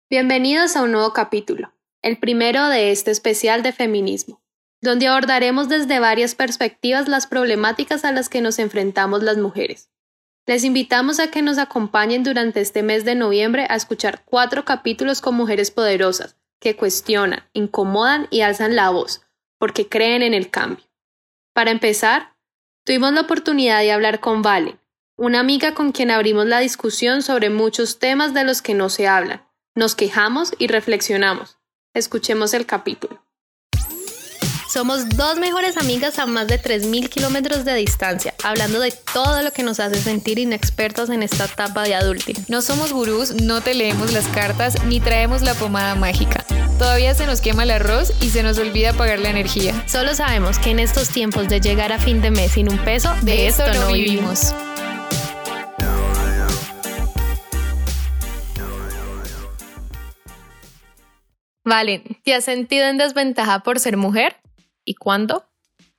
Bienvenidos a un nuevo capítulo, el primero de este especial de feminismo, donde abordaremos desde varias perspectivas las problemáticas a las que nos enfrentamos las mujeres. Les invitamos a que nos acompañen durante este mes de noviembre a escuchar 4 capítulos con mujeres poderosas, que cuestionan, incomodan y alzan la voz, porque creen en el cambio. Para empezar, tuvimos la oportunidad de hablar con Valen, una amiga con quien abrimos la discusión sobre muchos temas de los que no se hablan. Nos quejamos y reflexionamos. Escuchemos el capítulo. Somos 2 mejores amigas a más de 3.000 kilómetros de distancia, hablando de todo lo que nos hace sentir inexpertas en esta etapa de adulting. No somos gurús, no te leemos las cartas, ni traemos la pomada mágica. Todavía se nos quema el arroz y se nos olvida pagar la energía. Solo sabemos que en estos tiempos de llegar a fin de mes sin un peso, de esto no vivimos. Valen, ¿te has sentido en desventaja por ser mujer? ¿Y cuándo?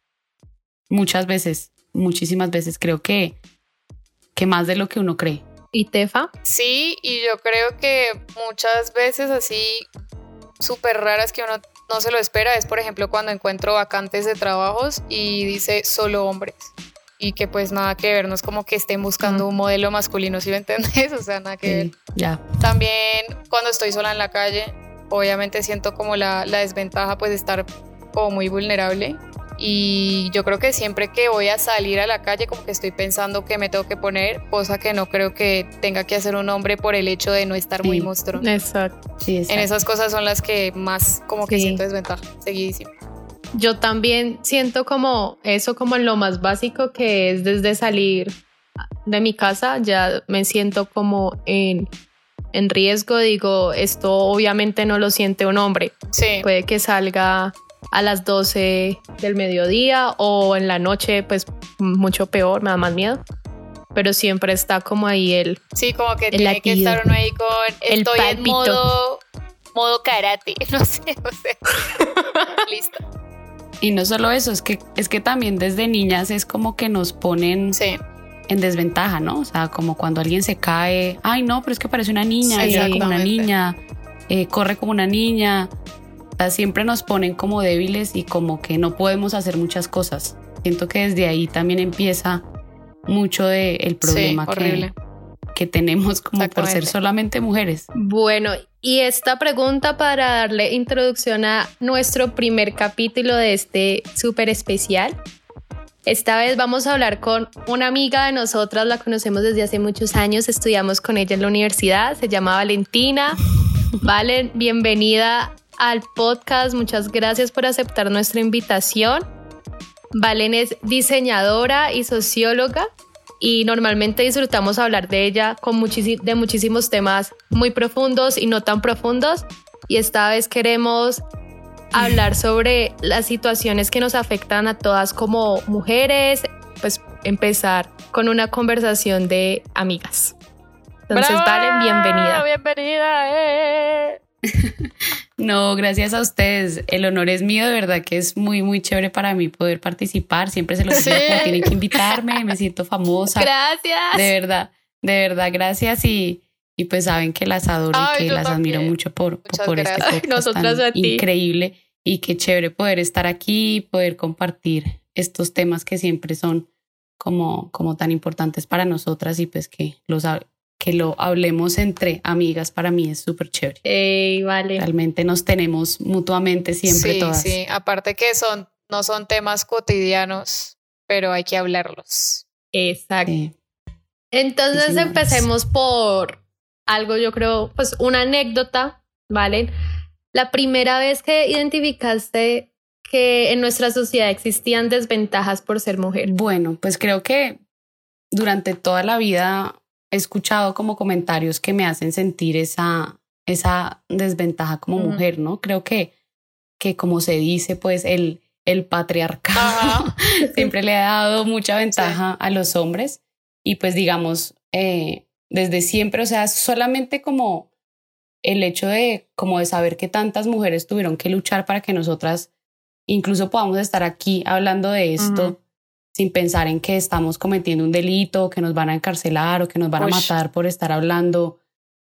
Muchas veces, muchísimas veces. Creo que más de lo que uno cree. ¿Y Tefa? Sí, y yo creo que muchas veces así súper raras que uno no se lo espera es, por ejemplo, cuando encuentro vacantes de trabajos y dice solo hombres. Y que pues nada que ver, no es como que estén buscando un modelo masculino, ¿sí me entendés? O sea, nada que ver. Ya. También cuando estoy sola en la calle, obviamente siento como la desventaja pues de estar como muy vulnerable, y yo creo que siempre que voy a salir a la calle como que estoy pensando que me tengo que poner, cosa que no creo que tenga que hacer un hombre por el hecho de no estar muy monstruo. Exacto. Sí, en esas cosas son las que más como que siento desventaja, seguidísimo. Yo también siento como eso, como en lo más básico, que es desde salir de mi casa, ya me siento como en riesgo. Digo, esto obviamente no lo siente un hombre. Sí. Puede que salga a las 12 del mediodía o en la noche, pues mucho peor, me da más miedo. Pero siempre está como ahí el sí, como que tiene latido, que estar uno ahí con el estoy palpito. en modo karate, no sé. Listo. Y no solo eso, es que también desde niñas es como que nos ponen en desventaja, ¿no? O sea, como cuando alguien se cae, ay no, pero es que parece una niña, ella como una niña, corre como una niña. O sea, siempre nos ponen como débiles y como que no podemos hacer muchas cosas. Siento que desde ahí también empieza mucho del problema que tenemos como por ser solamente mujeres. Bueno, y esta pregunta para darle introducción a nuestro primer capítulo de este súper especial. Esta vez vamos a hablar con una amiga de nosotras, la conocemos desde hace muchos años, estudiamos con ella en la universidad, se llama Valentina. Valen, bienvenida al podcast, muchas gracias por aceptar nuestra invitación. Valen es diseñadora y socióloga y normalmente disfrutamos hablar de ella de muchísimos temas muy profundos y no tan profundos, y esta vez queremos hablar sobre las situaciones que nos afectan a todas como mujeres, pues empezar con una conversación de amigas. Entonces, Valen, bienvenida. Bienvenida. No, gracias a ustedes. El honor es mío, de verdad que es muy, muy chévere para mí poder participar. Siempre se los digo, tienen que invitarme, me siento famosa. Gracias. De verdad, gracias. Y pues saben que las adoro y que las admiro mucho por este podcast. Nosotras a ti. Increíble. Y qué chévere poder estar aquí, poder compartir estos temas que siempre son como tan importantes para nosotras, y pues que lo hablemos entre amigas para mí es súper chévere. Vale. Realmente nos tenemos mutuamente siempre todas. Sí, aparte que no son temas cotidianos, pero hay que hablarlos. Exacto. Entonces empecemos por algo, yo creo, pues una anécdota, ¿vale? La primera vez que identificaste que en nuestra sociedad existían desventajas por ser mujer. Bueno, pues creo que durante toda la vida he escuchado como comentarios que me hacen sentir esa desventaja como mujer, ¿no? Creo que como se dice, pues el patriarcado siempre le ha dado mucha ventaja a los hombres, y pues digamos, desde siempre, o sea, solamente como el hecho de saber que tantas mujeres tuvieron que luchar para que nosotras incluso podamos estar aquí hablando de esto, sin pensar en que estamos cometiendo un delito, o que nos van a encarcelar o que nos van a matar por estar hablando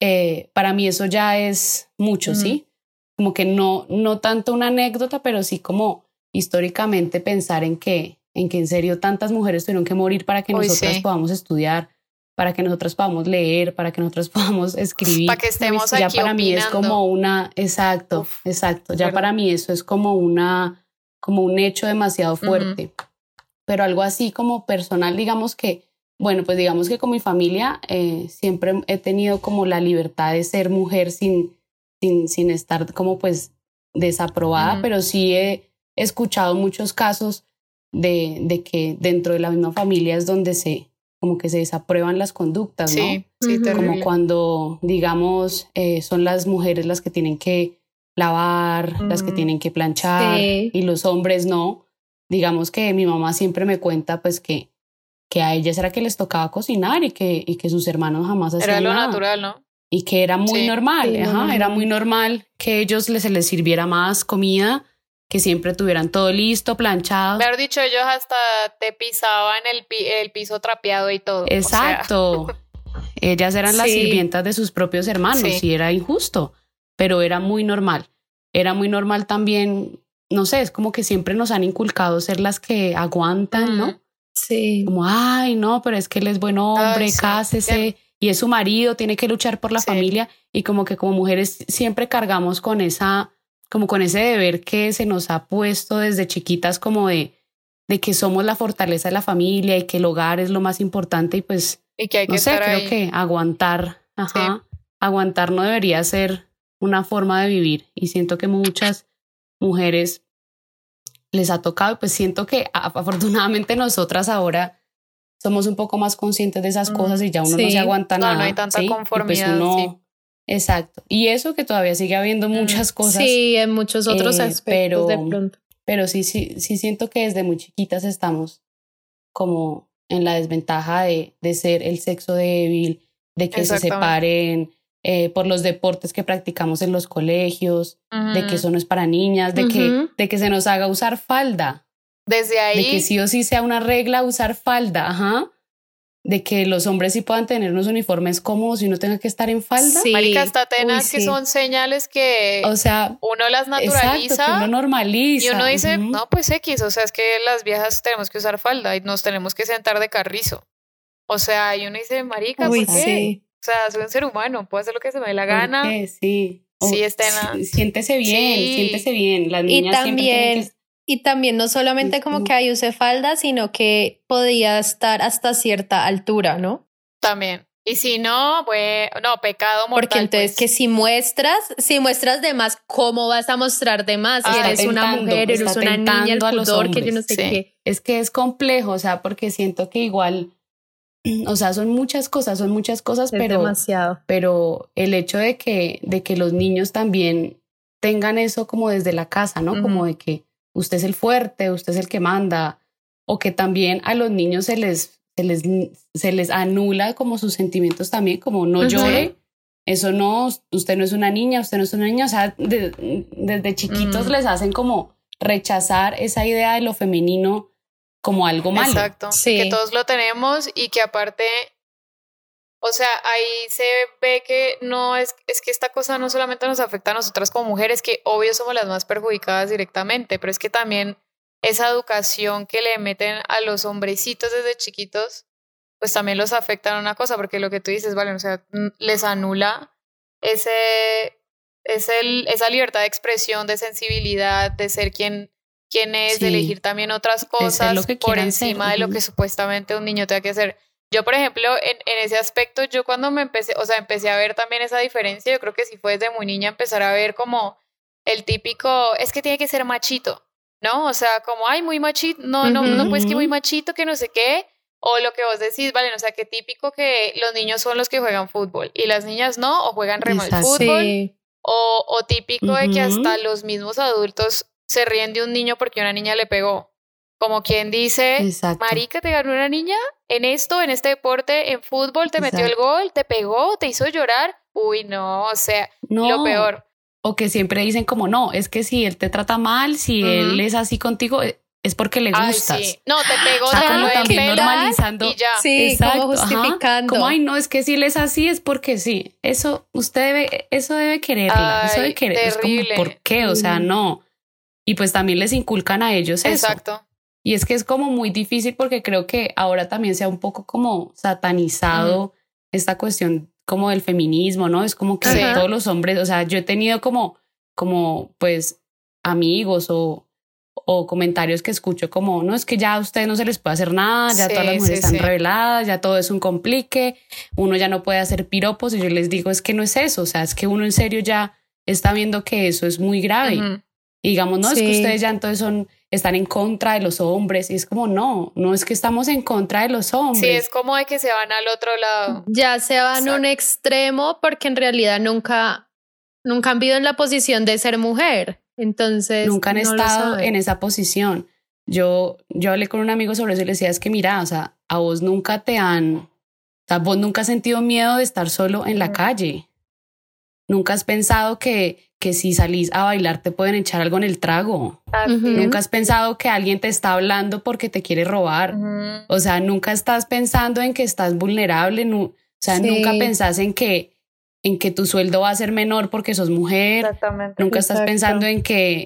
para mí eso ya es mucho, ¿sí? Como que no tanto una anécdota, pero sí como históricamente pensar en que en serio tantas mujeres tuvieron que morir para que nosotras podamos estudiar, para que nosotras podamos leer, para que nosotras podamos escribir. Para que estemos ya aquí para opinando. mí es como una, exacto. Ya para mí eso es como un hecho demasiado fuerte. Pero algo así como personal, digamos que, bueno, pues digamos que con mi familia siempre he tenido como la libertad de ser mujer sin estar como pues desaprobada, pero sí he escuchado muchos casos de que dentro de la misma familia es donde como que se desaprueban las conductas, ¿no? Sí, terrible. Como cuando, digamos, son las mujeres las que tienen que lavar, las que tienen que planchar y los hombres no. Digamos que mi mamá siempre me cuenta pues que a ellas era que les tocaba cocinar y que sus hermanos jamás hacían nada. Era lo natural, ¿no? Y que era muy normal, era muy normal que ellos se les sirviera más comida, que siempre tuvieran todo listo, planchado. Mejor dicho, ellos hasta te pisaban el piso trapeado y todo. Exacto. Ellas eran las sirvientas de sus propios hermanos y era injusto, pero era muy normal. Era muy normal también, no sé, es como que siempre nos han inculcado ser las que aguantan, ¿no? Sí. Como, ay, no, pero es que él es buen hombre, cásese, y es su marido, tiene que luchar por la familia, y como que como mujeres siempre cargamos con ese deber que se nos ha puesto desde chiquitas como de que somos la fortaleza de la familia y que el hogar es lo más importante y pues, y que hay que no sé, estar creo ahí. que aguantar no debería ser una forma de vivir y siento que muchas mujeres les ha tocado y pues siento que afortunadamente nosotras ahora somos un poco más conscientes de esas cosas y ya uno no se aguanta nada. No hay tanta conformidad. Y pues exacto. Y eso que todavía sigue habiendo muchas cosas. Sí, en muchos otros aspectos de pronto. Pero sí siento que desde muy chiquitas estamos como en la desventaja de ser el sexo débil, de que se separen por los deportes que practicamos en los colegios, de que eso no es para niñas, de que se nos haga usar falda. Desde ahí. De que sí o sí sea una regla usar falda, de que los hombres sí puedan tener unos uniformes cómodos y uno tenga que estar en falda. Sí. Marica, hasta tenaz que son señales que uno las naturaliza. Exacto, que uno normaliza. Y uno dice, no, pues X, o sea, es que las viejas tenemos que usar falda y nos tenemos que sentar de carrizo. O sea, y uno dice, marica, ¿por qué? Sí. O sea, soy un ser humano, puedo hacer lo que se me dé la gana. ¿Por qué? Sí. Sí, es tenaz. Siéntese bien. Las niñas siempre tienen que... Y también no solamente como que ahí use falda, sino que podía estar hasta cierta altura, ¿no? También. Y si no, pues, no, pecado mortal. Porque entonces que si muestras de más, ¿cómo vas a mostrar de más? Si eres una mujer, eres una niña, el pudor, que yo no sé qué. Es que es complejo, o sea, porque siento que igual, o sea, son muchas cosas, pero demasiado. Pero el hecho de que los niños también tengan eso como desde la casa, ¿no? Como de que usted es el fuerte, usted es el que manda, o que también a los niños se les anula como sus sentimientos también, como no llore, eso no, usted no es una niña, o sea, desde chiquitos les hacen como rechazar esa idea de lo femenino como algo malo. Exacto, sí. Que todos lo tenemos y que aparte, o sea, ahí se ve que no es que esta cosa no solamente nos afecta a nosotras como mujeres, que obvio somos las más perjudicadas directamente, pero es que también esa educación que le meten a los hombrecitos desde chiquitos, pues también los afecta en una cosa, porque lo que tú dices, vale, o sea, les anula esa libertad de expresión, de sensibilidad, de ser quien es, de elegir también otras cosas por encima de lo que supuestamente un niño tenga que hacer. Yo, por ejemplo, en ese aspecto, yo cuando empecé a ver también esa diferencia, yo creo que sí fue desde muy niña empezar a ver como el típico, es que tiene que ser machito, ¿no? O sea, como, ay, muy machito, no, pues que muy machito, que no sé qué, o lo que vos decís, vale, o sea, que típico que los niños son los que juegan fútbol y las niñas no, o juegan re mal fútbol, o típico de que hasta los mismos adultos se ríen de un niño porque una niña le pegó. Como quien dice, marica, te ganó una niña en esto, en este deporte, en fútbol, te metió el gol, te pegó, te hizo llorar. Uy, no, o sea, lo peor. O que siempre dicen como, no, es que si él te trata mal, si él es así contigo, es porque le gustas. Ay, sí. No, te pegó, O sea, te como lo también pelas normalizando. y ya. Sí, Exacto, como ajá. justificando. Como, ay, no, es que si él es así es porque sí. Eso debe quererla. Eso debe Ay, querer. Es como, terrible. ¿por qué? O sea, no. Y pues también les inculcan a ellos eso. Exacto. Y es que es como muy difícil porque creo que ahora también se ha un poco como satanizado esta cuestión como del feminismo, ¿no? Es como que Sí. todos los hombres, o sea, yo he tenido como pues amigos o comentarios que escucho como, no, es que ya a ustedes no se les puede hacer nada, ya Sí, todas las mujeres sí, están sí. reveladas, ya todo es un complique, uno ya no puede hacer piropos y yo les digo, es que no es eso, o sea, es que uno en serio ya está viendo que eso es muy grave. Ujú. Y digamos, no, es que Sí. ustedes ya entonces están en contra de los hombres y es como, no es que estamos en contra de los hombres. Sí, es como de que se van al otro lado. Ya se van a un Exacto. extremo porque en realidad nunca han vivido en la posición de ser mujer. Entonces, Nunca han no lo estado saben. en esa posición. Yo hablé con un amigo sobre eso y le decía, es que mira, o sea, a vos nunca vos nunca has sentido miedo de estar solo en la calle. Nunca has pensado que si salís a bailar te pueden echar algo en el trago. Así Ujú. es. Nunca has pensado que alguien te está hablando porque te quiere robar. Ujú. O sea, nunca estás pensando en que estás vulnerable. O sea, Sí. nunca pensás en que tu sueldo va a ser menor porque sos mujer. Exactamente. Nunca estás Exacto. pensando en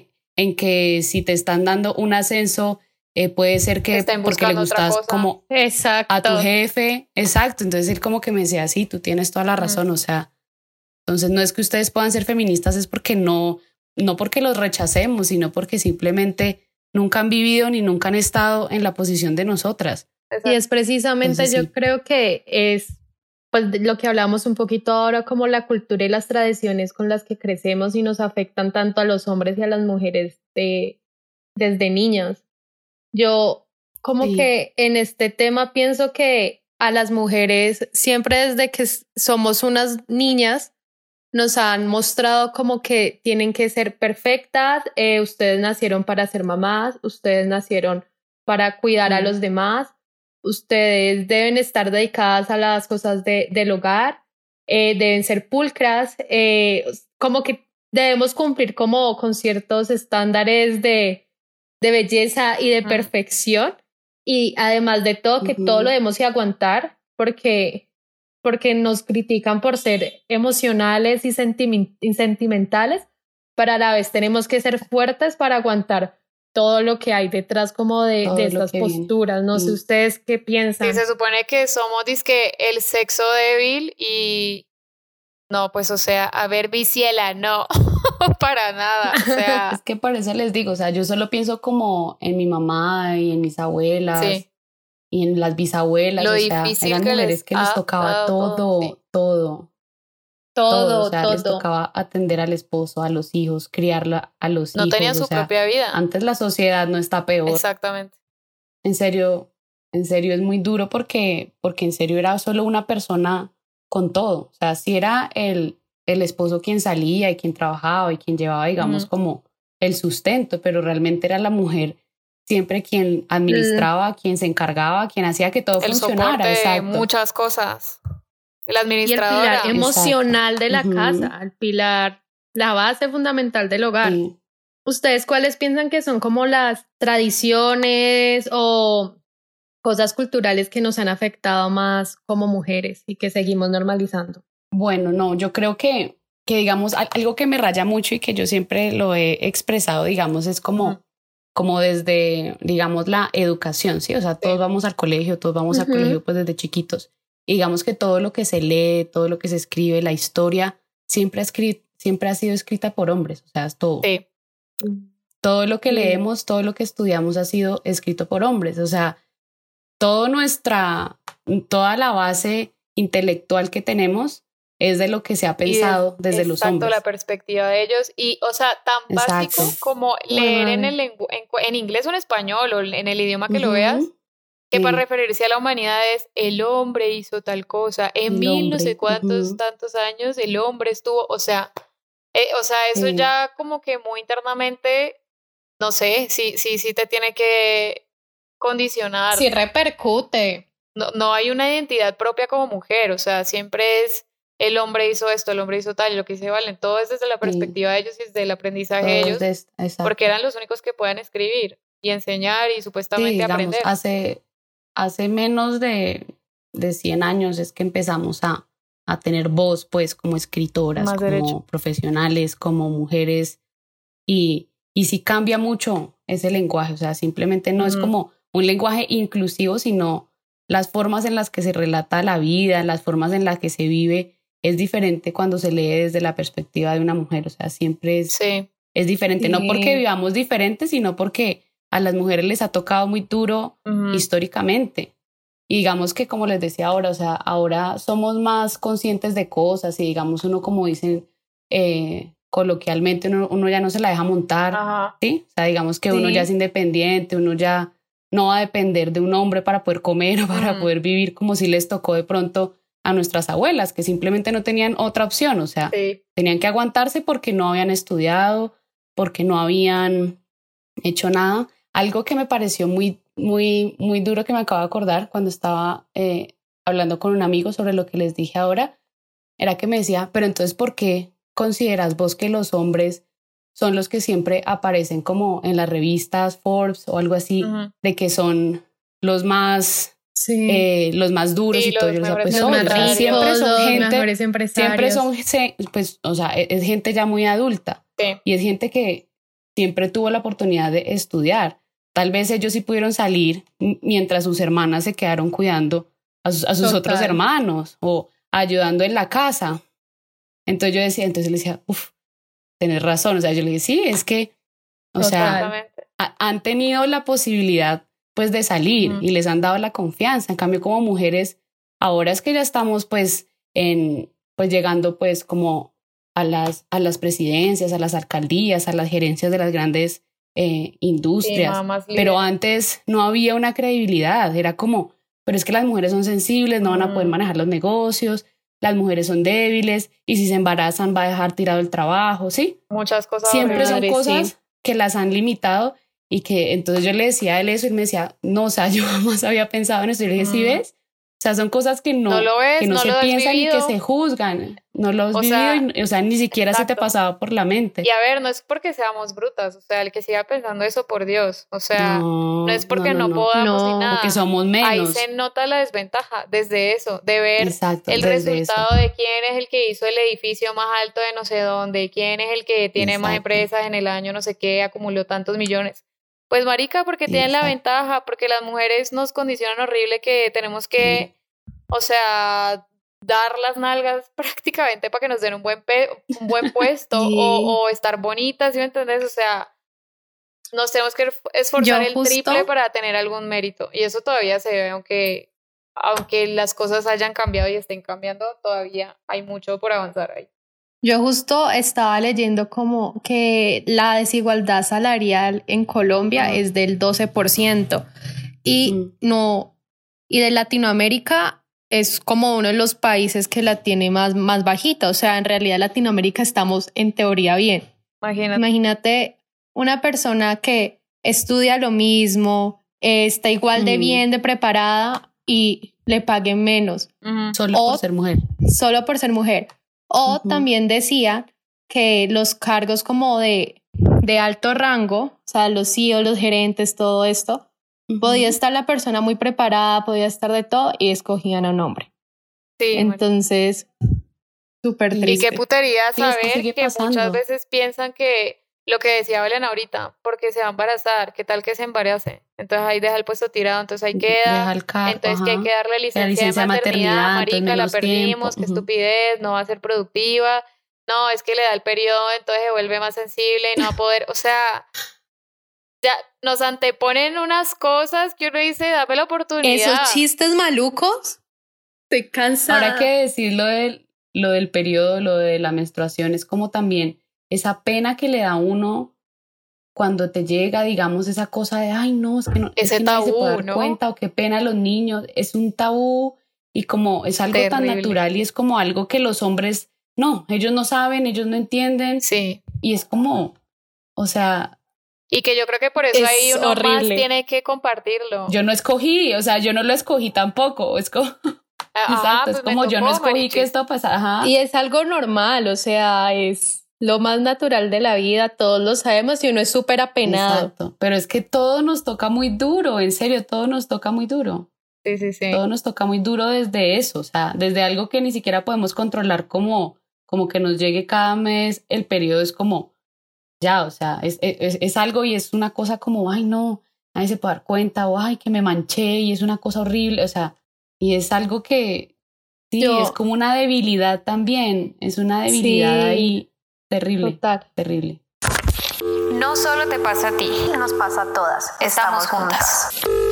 que si te están dando un ascenso, puede ser que Estén porque le buscando otra gustas cosa. como Exacto. a tu jefe. Exacto. Entonces él como que me decía, sí, tú tienes toda la razón. O sea, entonces no es que ustedes puedan ser feministas, es porque no porque los rechacemos, sino porque simplemente nunca han vivido ni nunca han estado en la posición de nosotras. Y es precisamente, Entonces, yo sí. creo que es pues de lo que hablamos un poquito ahora, como la cultura y las tradiciones con las que crecemos y nos afectan tanto a los hombres y a las mujeres desde niños. Yo como Sí. que en este tema pienso que a las mujeres siempre desde que somos unas niñas nos han mostrado como que tienen que ser perfectas, ustedes nacieron para ser mamás, ustedes nacieron para cuidar a los demás, ustedes deben estar dedicadas a las cosas del hogar, deben ser pulcras, como que debemos cumplir como con ciertos estándares de belleza y de perfección, y además de todo que todo lo debemos aguantar porque nos critican por ser emocionales y sentimentales, pero a la vez tenemos que ser fuertes para aguantar todo lo que hay detrás como de Todo lo estas que viene. posturas. No sé ustedes qué piensan. Sí, se supone que somos dizque el sexo débil y no, pues o sea, a ver, Viciela, no, para nada, o sea, Es que por eso les digo, o sea, yo solo pienso como en mi mamá y en mis abuelas sí, y en las bisabuelas, lo o sea, difícil eran que mujeres que les ha tocaba dado todo, sí. todo, o sea, les tocaba atender al esposo, a los hijos, criarla a los No hijos, tenían o su sea, propia vida. antes la sociedad no está peor. Exactamente. En serio es muy duro porque en serio era solo una persona con todo, o sea, si era el esposo quien salía y quien trabajaba y quien llevaba, digamos, como el sustento, pero realmente era la mujer siempre quien administraba, quien se encargaba, quien hacía que todo el funcionara. soporte de Exacto. muchas cosas. La Y el administradora. pilar emocional de la Ujú. casa, el pilar, la base fundamental del hogar. Sí. ¿Ustedes cuáles piensan que son como las tradiciones o cosas culturales que nos han afectado más como mujeres y que seguimos normalizando? Bueno, no, yo creo que digamos, algo que me raya mucho y que yo siempre lo he expresado, digamos, es como desde, digamos, la educación, ¿sí? O sea, todos vamos al colegio, pues desde chiquitos. Y digamos que todo lo que se lee, todo lo que se escribe, la historia, siempre ha sido escrita por hombres, o sea, es todo. Sí. Todo lo que leemos, todo lo que estudiamos ha sido escrito por hombres, o sea, toda la base intelectual que tenemos es de lo que se ha pensado desde los hombres. Exacto, la perspectiva de ellos. Y, o sea, tan básico como leer en inglés o en español o en el idioma que lo veas, que para referirse a la humanidad es el hombre hizo tal cosa, en mil no sé cuántos tantos años el hombre estuvo, o sea, eso ya como que muy internamente, no sé, sí te tiene que condicionar. Sí repercute. No hay una identidad propia como mujer, o sea, siempre es el hombre hizo esto, el hombre hizo tal, y lo que dice Valen, todo es desde la perspectiva de ellos y desde el aprendizaje de ellos, porque eran los únicos que puedan escribir. y enseñar y supuestamente digamos, aprender. Hace menos de 100 años es que empezamos a tener voz, pues, como escritoras, Más como derecho. profesionales, como mujeres, y sí cambia mucho ese lenguaje, o sea, simplemente no es como un lenguaje inclusivo, sino las formas en las que se relata la vida, las formas en las que se vive, es diferente cuando se lee desde la perspectiva de una mujer, o sea, siempre es diferente, Sí. no porque vivamos diferente, sino porque a las mujeres les ha tocado muy duro históricamente. Y digamos que, como les decía ahora, o sea, ahora somos más conscientes de cosas y digamos uno, como dicen coloquialmente, uno ya no se la deja montar, ¿sí? O sea, digamos que uno ya es independiente, uno ya no va a depender de un hombre para poder comer o para poder vivir, como si les tocó de pronto a nuestras abuelas, que simplemente no tenían otra opción, o sea, tenían que aguantarse porque no habían estudiado, porque no habían hecho nada. Algo que me pareció muy, muy, muy duro, que me acabo de acordar cuando estaba hablando con un amigo sobre lo que les dije ahora, era que me decía, pero entonces, ¿por qué consideras vos que los hombres son los que siempre aparecen como en las revistas Forbes o algo así, de que son los más los más duros y todo? Yo les decía, pues los más ricos, siempre son gente, mejores empresarios. siempre son, pues, o sea, es gente ya muy adulta y es gente que siempre tuvo la oportunidad de estudiar. Tal vez ellos sí pudieron salir mientras sus hermanas se quedaron cuidando a sus otros hermanos o ayudando en la casa. Entonces yo decía, le decía, tenés razón. O sea, yo le dije, sí, es que, o sea, han tenido la posibilidad, pues, de salir y les han dado la confianza. En cambio, como mujeres, ahora es que ya estamos, pues, llegando, pues, como a las presidencias, a las alcaldías, a las gerencias de las grandes industrias. Pero antes no había una credibilidad. Era como, pero es que las mujeres son sensibles, no van a poder manejar los negocios, las mujeres son débiles y si se embarazan va a dejar tirado el trabajo, ¿sí? Muchas cosas. Siempre son cosas que las han limitado y que entonces yo le decía a él eso y él me decía, no, o sea, yo jamás había pensado en eso. Y le dije, ¿sí ves? O sea, son cosas que no se piensan y que se juzgan. No lo has vivido y, o sea, ni siquiera se te pasaba por la mente. Y a ver, no es porque seamos brutas, o sea, el que siga pensando eso, por Dios, o sea, no es porque no podamos ni nada. Porque somos menos. Ahí se nota la desventaja desde eso, de ver el resultado de quién es el que hizo el edificio más alto de no sé dónde, quién es el que tiene más empresas en el año no sé qué, acumuló tantos millones. Pues marica, porque tienen la ventaja, porque las mujeres nos condicionan horrible que tenemos que, o sea, dar las nalgas prácticamente para que nos den un buen puesto o estar bonitas, ¿sí me entendés? O sea, nos tenemos que esforzar el triple para tener algún mérito y eso todavía se ve, aunque las cosas hayan cambiado y estén cambiando, todavía hay mucho por avanzar ahí. Yo justo estaba leyendo como que la desigualdad salarial en Colombia es del 12% y de Latinoamérica es como uno de los países que la tiene más bajita. O sea, en realidad Latinoamérica estamos en teoría bien. Imagínate una persona que estudia lo mismo, está igual de bien, de preparada y le paguen menos. Solo por ser mujer. Solo por ser mujer. O también decía que los cargos como de alto rango, o sea, los CEOs, los gerentes, todo esto, podía estar la persona muy preparada, podía estar de todo y escogían a un hombre. Sí. Entonces, súper triste. Y qué putería saber que pasando. Muchas veces piensan que lo que decía Belén ahorita, porque se va a embarazar, ¿qué tal que se embarace? Entonces ahí deja el puesto tirado, entonces ahí queda, entonces que hay que darle licencia de maternidad, marica, la perdimos, qué estupidez, no va a ser productiva, no, es que le da el periodo, entonces se vuelve más sensible y no va a poder, o sea, ya nos anteponen unas cosas que uno dice, dame la oportunidad. Esos chistes malucos, te cansa. Ahora que decir lo del periodo, lo de la menstruación, es como también esa pena que le da a uno cuando te llega, digamos, esa cosa de, ay, no, es que no, ese es que tabú, nadie se puede dar cuenta, o qué pena a los niños, es un tabú y como es algo tan natural y es como algo que los hombres, no, ellos no saben, ellos no entienden. Sí. Y es como, o sea... Y que yo creo que por eso ahí uno horrible. Más tiene que compartirlo. Yo no escogí, o sea, yo no lo escogí tampoco, es como... Exacto, pues es como yo no escogí que esto pasara. Y es algo normal, o sea, es lo más natural de la vida, todos lo sabemos y uno es súper apenado. Exacto, pero es que todo nos toca muy duro, en serio, todo nos toca muy duro. Sí. Todo nos toca muy duro desde eso, o sea, desde algo que ni siquiera podemos controlar como que nos llegue cada mes el periodo, es como, ya, o sea, es algo y es una cosa como, ay no, nadie se puede dar cuenta, o ay que me manché y es una cosa horrible, o sea, y es algo que, sí, es como una debilidad también, es una debilidad ahí terrible, total. Terrible. No solo te pasa a ti, nos pasa a todas. Estamos juntas.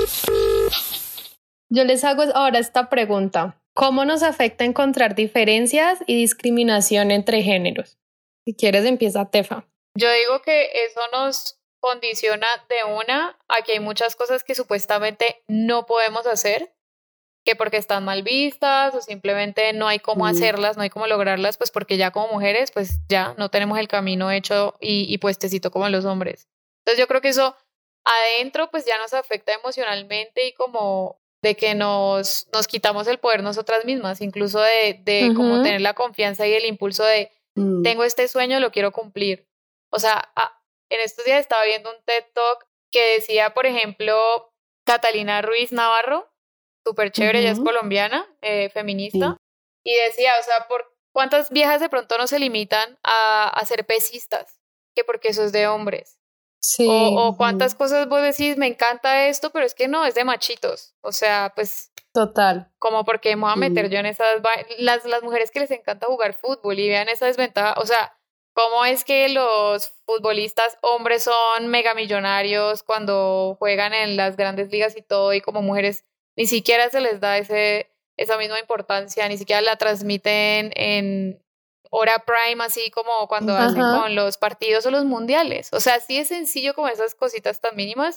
Yo les hago ahora esta pregunta. ¿Cómo nos afecta encontrar diferencias y discriminación entre géneros? Si quieres, empieza Tefa. Yo digo que eso nos condiciona de una a que hay muchas cosas que supuestamente no podemos hacer, que porque están mal vistas o simplemente no hay cómo hacerlas, no hay cómo lograrlas, pues porque ya como mujeres, pues ya no tenemos el camino hecho y puestecito como los hombres. Entonces yo creo que eso adentro pues ya nos afecta emocionalmente y como de que nos quitamos el poder nosotras mismas, incluso de como tener la confianza y el impulso de tengo este sueño, lo quiero cumplir. O sea, en estos días estaba viendo un TED Talk que decía, por ejemplo, Catalina Ruiz Navarro, súper chévere, ella es colombiana, feminista, y decía, o sea, ¿por cuántas viejas de pronto no se limitan a ser pesistas? Que porque eso es de hombres. Sí. O cuántas cosas vos decís, me encanta esto, pero es que no, es de machitos. O sea, pues... Total. Como porque me voy a meter yo en esas... Las mujeres que les encanta jugar fútbol y vean esa desventaja, o sea, ¿cómo es que los futbolistas hombres son megamillonarios cuando juegan en las grandes ligas y todo, y como mujeres ni siquiera se les da esa misma importancia, ni siquiera la transmiten en hora prime, así como cuando hacen con los partidos o los mundiales? O sea, sí es sencillo como esas cositas tan mínimas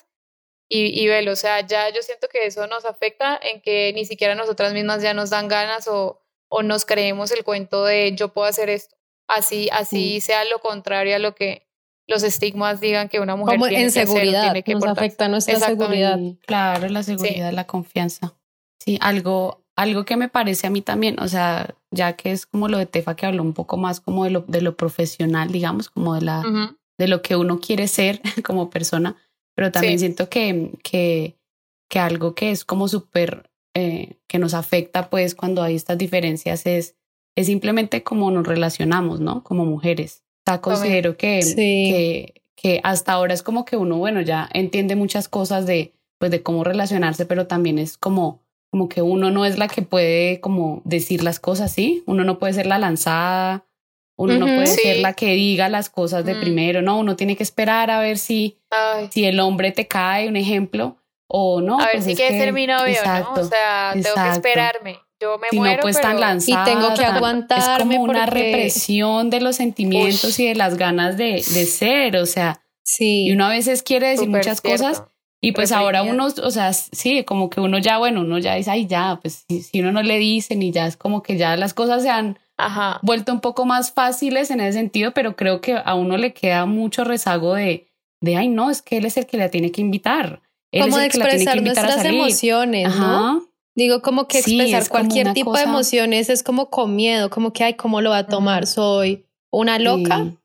y velo, o sea, ya yo siento que eso nos afecta en que ni siquiera nosotras mismas ya nos dan ganas o nos creemos el cuento de yo puedo hacer esto. Así sea lo contrario a lo que los estigmas digan que una mujer como tiene que hacer o tiene que nos portarse. afecta nuestra seguridad. Claro, la seguridad, la confianza. Sí, algo que me parece a mí también, o sea, ya que es como lo de Tefa, que habló un poco más como de lo profesional, digamos, como de lo que uno quiere ser como persona, pero también siento que algo que es como súper, que nos afecta pues cuando hay estas diferencias es simplemente cómo nos relacionamos, ¿no? Como mujeres. O sea, considero que hasta ahora es como que uno, bueno, ya entiende muchas cosas de cómo relacionarse, pero también es como que uno no es la que puede como decir las cosas, ¿sí? Uno no puede ser la lanzada, uno no puede ser la que diga las cosas de primero, no, uno tiene que esperar a ver si el hombre te cae, un ejemplo, o no. A ver pues si quieres ser mi novio, ¿no? O sea, tengo que esperarme. Yo me muero, no, pues pero... tan lanzada, y tengo que aguantarme. Es como una porque... represión de los sentimientos y de las ganas de ser, o sea, y uno a veces quiere decir muchas cosas. Y pues ahora uno, o sea, sí, como que uno ya, bueno, uno ya dice, ay, ya, pues si uno no le dice ni ya es como que ya las cosas se han vuelto un poco más fáciles en ese sentido, pero creo que a uno le queda mucho rezago de ay, no, es que él es el que la tiene que invitar. Él como es de el que la tiene que invitar nuestras a salir. emociones, ¿no? Digo, como que expresar cualquier tipo de emociones es como con miedo, como que, ay, ¿cómo lo va a tomar? ¿Soy una loca? Sí.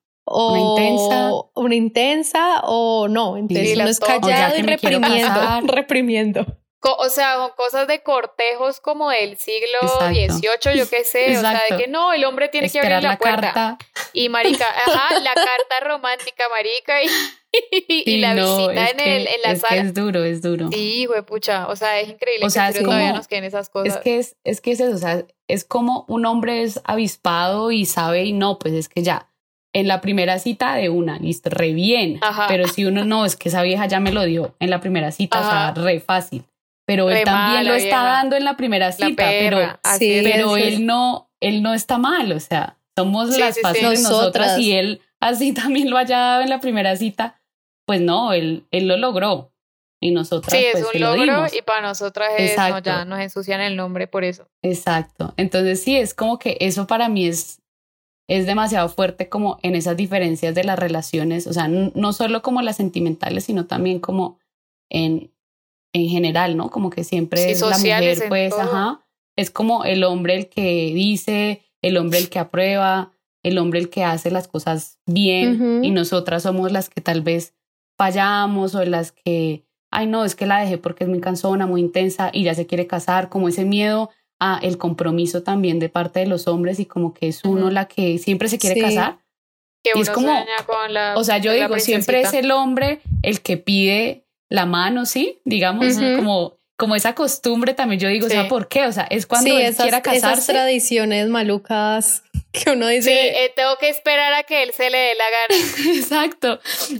Una intensa o no, entonces uno es callado y reprimiendo. O sea, cosas de cortejos como del siglo XVIII, yo qué sé, o sea, de que no, el hombre tiene esperar que abrir la puerta. Carta. Y marica, la carta romántica, marica, y la visita en la sala. Es duro. Sí, pucha, o sea, es increíble, o sea, que todavía nos queden esas cosas. Es que es eso, o sea, es como un hombre es avispado y sabe, y no, pues es que ya, en la primera cita de una, listo, re bien. Pero si uno no, es que esa vieja ya me lo dio en la primera cita, o sea, re fácil. Pero él también lo está dando en la primera cita, pero él no está mal, o sea, somos las fáciles nosotras, y él así también lo haya dado en la primera cita, pues no, él lo logró y nosotras es pues un logro y para nosotras no, ya nos ensucian el nombre por eso. Exacto, entonces sí, es como que eso para mí es demasiado fuerte como en esas diferencias de las relaciones, o sea, no solo como las sentimentales, sino también como en general, ¿no? Como que siempre es la mujer, pues, es como el hombre el que dice, el hombre el que aprueba, el hombre el que hace las cosas bien y nosotras somos las que tal vez fallamos o las que, ay no, es que la dejé porque es muy cansona, muy intensa y ya se quiere casar, como ese miedo a el compromiso también de parte de los hombres y como que es uno la que siempre se quiere casar. Que y uno es como, sueña con la, o sea, yo digo, siempre es el hombre el que pide la mano, ¿sí? Digamos, como esa costumbre también, yo digo, o sea, ¿por qué? O sea, es cuando él quiera casarse. Esas tradiciones malucas que uno dice... Sí, tengo que esperar a que él se le dé la gana. Exacto,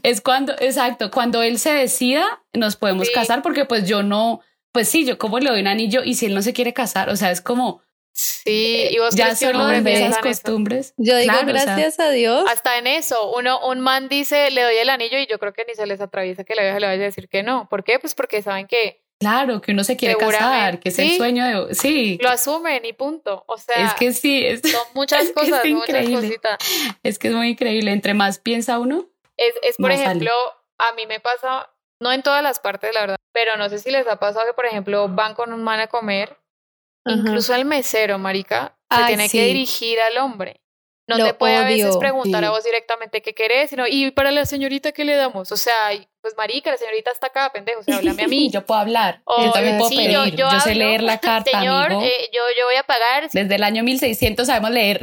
cuando él se decida, nos podemos casar, porque pues yo no, pues sí, yo como le doy un anillo y si él no se quiere casar, o sea, es como... Sí, y vos ya solo de esas costumbres. Yo digo, claro, gracias a Dios. Hasta en eso, un man dice, le doy el anillo y yo creo que ni se les atraviesa que la vieja le vaya a decir que no. ¿Por qué? Pues porque saben que... Claro, que uno se quiere casar, que es el sueño de... Sí. Lo asumen y punto. O sea, es que sí, son muchas cosas, es muchas cositas. Es que es muy increíble. Entre más piensa uno, es por ejemplo, a mí me pasa, no en todas las partes, la verdad, pero no sé si les ha pasado que, por ejemplo, van con un man a comer, incluso el mesero, marica, se tiene que dirigir al hombre. No te puede a veces preguntar a vos directamente qué querés, sino, ¿y para la señorita qué le damos? O sea, pues marica, la señorita está acá, pendejo, o sea, háblame a mí. Yo puedo hablar, yo también puedo pedir, yo sé leer la carta, señor, amigo. Yo voy a pagar. Desde el año 1600 sabemos leer.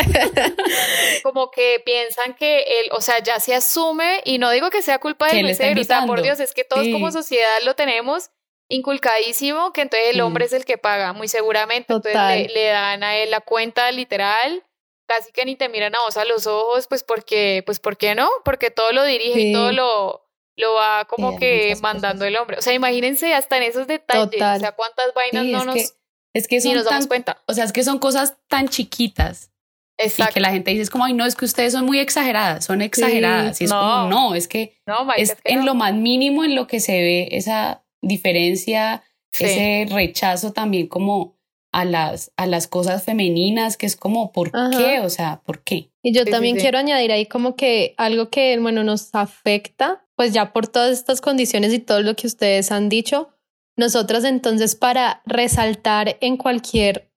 Como que piensan que él, o sea, ya se asume, y no digo que sea culpa del mesero, o sea, por Dios, es que todos como sociedad lo tenemos inculcadísimo, que entonces el hombre es el que paga, muy seguramente. Entonces le dan a él la cuenta literal, casi que ni te miran a vos a los ojos, pues ¿por qué no? Porque todo lo dirige y todo lo va como que mandando el hombre. O sea, imagínense hasta en esos detalles, o sea, cuántas vainas es que ni nos damos cuenta. O sea, es que son cosas tan chiquitas. Exacto. Y que la gente dice, es como, ay, no, es que ustedes son muy exageradas, son exageradas. Y es como, no, es que es en lo más mínimo en lo que se ve esa diferencia, ese rechazo también como a las cosas femeninas, que es como, ¿por qué? O sea, ¿por qué? Y yo también quiero añadir ahí como que algo que, bueno, nos afecta, pues ya por todas estas condiciones y todo lo que ustedes han dicho, nosotras entonces para resaltar en cualquier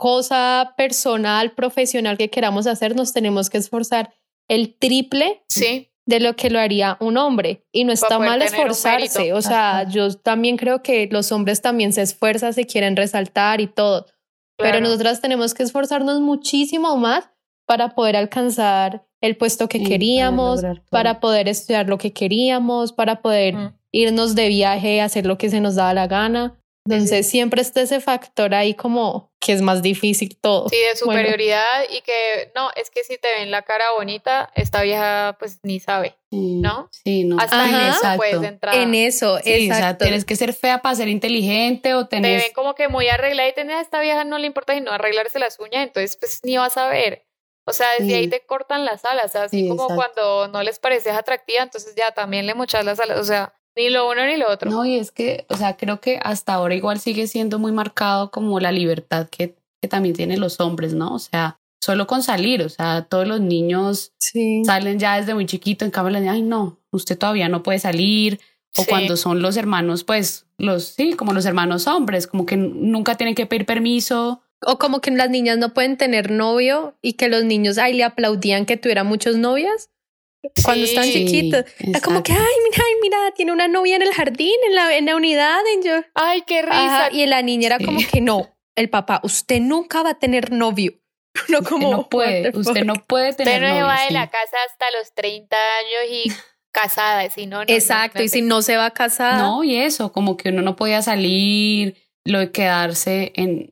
cosa personal, profesional que queramos hacer, nos tenemos que esforzar el triple de lo que lo haría un hombre. Y no está mal esforzarse. O sea, yo también creo que los hombres también se esfuerzan, se quieren resaltar y todo. Claro. Pero nosotras tenemos que esforzarnos muchísimo más para poder alcanzar el puesto que queríamos, para poder estudiar lo que queríamos, para poder irnos de viaje, hacer lo que se nos daba la gana. Entonces siempre está ese factor ahí como que es más difícil todo. Sí, de superioridad y que no, es que si te ven la cara bonita, esta vieja pues ni sabe, ¿no? Sí, no. Hasta en eso puedes entrar. En eso, sí, exacto. O sea, tienes que ser fea para ser inteligente o Te ven como que muy arreglada y a esta vieja no le importa sino arreglarse las uñas, entonces pues ni vas a ver. O sea, desde ahí te cortan las alas, así como cuando no les pareces atractiva, entonces ya también le mochas las alas, o sea, ni lo uno ni lo otro. No, y es que, o sea, creo que hasta ahora igual sigue siendo muy marcado como la libertad que también tienen los hombres, ¿no? O sea, solo con salir, o sea, todos los niños salen ya desde muy chiquito, en cambio les dicen, ay no, usted todavía no puede salir, o cuando son los hermanos, pues, como los hermanos hombres, como que nunca tienen que pedir permiso. O como que las niñas no pueden tener novio y que los niños le aplaudían que tuviera muchas novias. Cuando están chiquitos, es como que, mira, tiene una novia en el jardín, en la unidad. Ay, qué risa. Y la niña era como que no, el papá, usted nunca va a tener novio. No, como, usted no puede tener novio. Usted no va de la casa hasta los 30 años y casada, si no. Exacto, y si no se va casada. No, y eso, como que uno no podía salir, lo de quedarse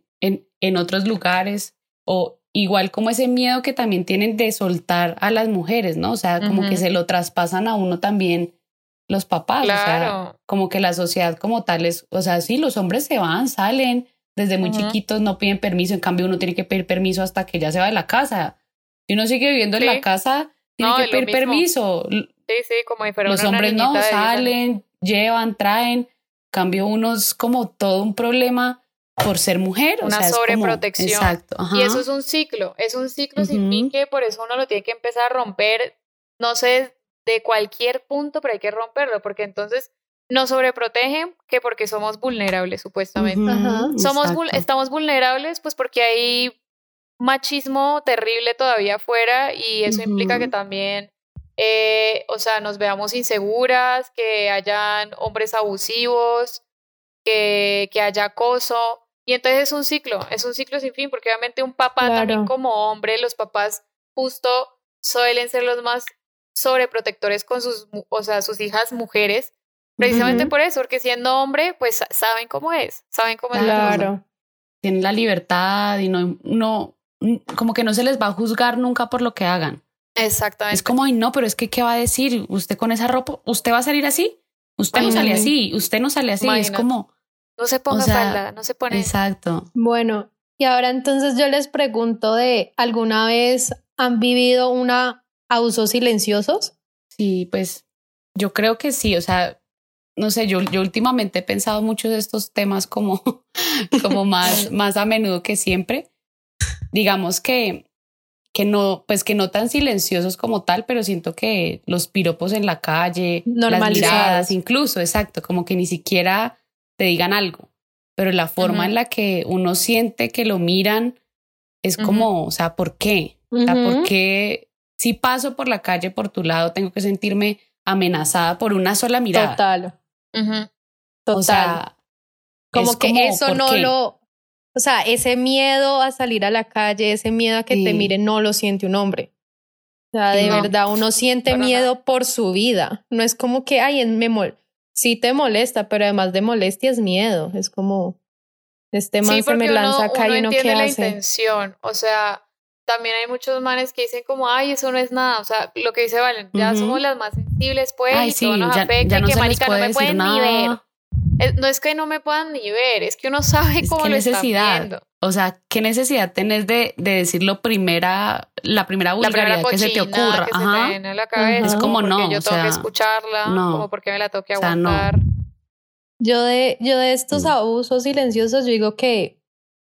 en otros lugares, o igual como ese miedo que también tienen de soltar a las mujeres, ¿no? O sea, como que se lo traspasan a uno también los papás, o sea, como que la sociedad como tal es, o sea, sí, los hombres se van, salen, desde muy chiquitos no piden permiso, en cambio uno tiene que pedir permiso hasta que ya se va de la casa. Si uno sigue viviendo en la casa, tiene que pedir permiso. Sí, como si fuera los hombres no, salen, llevan, traen, en cambio uno es como todo un problema por ser mujer, una sobreprotección. Exacto. Y eso es un ciclo sin fin, que por eso uno lo tiene que empezar a romper, no sé de cualquier punto, pero hay que romperlo, porque entonces nos sobreprotegen que porque somos vulnerables, supuestamente. Estamos vulnerables, pues porque hay machismo terrible todavía afuera y eso implica que también, o sea, nos veamos inseguras, que hayan hombres abusivos, que haya acoso. Y entonces es un ciclo sin fin, porque obviamente un papá también como hombre, los papás justo suelen ser los más sobreprotectores con sus hijas mujeres, precisamente por eso, porque siendo hombre, pues saben cómo es la cosa. Tienen la libertad y no, como que no se les va a juzgar nunca por lo que hagan. Exactamente. Es como, ay, no, pero es que, ¿qué va a decir? ¿Usted con esa ropa? ¿Usted va a salir así? Usted no sale así, usted no sale así. Imagínate. Es como... No se ponga falda, no se pone... Exacto. Bueno, y ahora entonces yo les pregunto ¿alguna vez han vivido abusos silenciosos? Sí, pues yo creo que sí, o sea, no sé, yo últimamente he pensado mucho de estos temas como más a menudo que siempre. Digamos que no tan silenciosos como tal, pero siento que los piropos en la calle, las miradas, incluso, exacto, como que ni siquiera te digan algo, pero la forma en la que uno siente que lo miran es como, o sea, ¿por qué? O sea, ¿por qué si paso por la calle por tu lado tengo que sentirme amenazada por una sola mirada? Total. O sea, como que eso no qué? O sea, ese miedo a salir a la calle, ese miedo a que te miren, no lo siente un hombre. O sea, de verdad, uno siente miedo por su vida. No es como que, ay, sí te molesta, pero además de molestia es miedo. Es como, este man se me lanza acá y uno qué hace. entiende la intención. O sea, también hay muchos manes que dicen como, ay, eso no es nada. O sea, lo que dice Valen, ya somos las más sensibles, pues, ay, y todo nos afecta, no y que marica no me pueden ni ver. Nada. No es que no me puedan ni ver, es que uno sabe cómo lo están viendo. O sea, ¿qué necesidad tenés de decir la primera vulgaridad que se te ocurra? Que se te viene a la cabeza. Es como no, yo tengo que escucharla, como porque me la tengo que aguantar. No. Yo de estos abusos silenciosos, yo digo que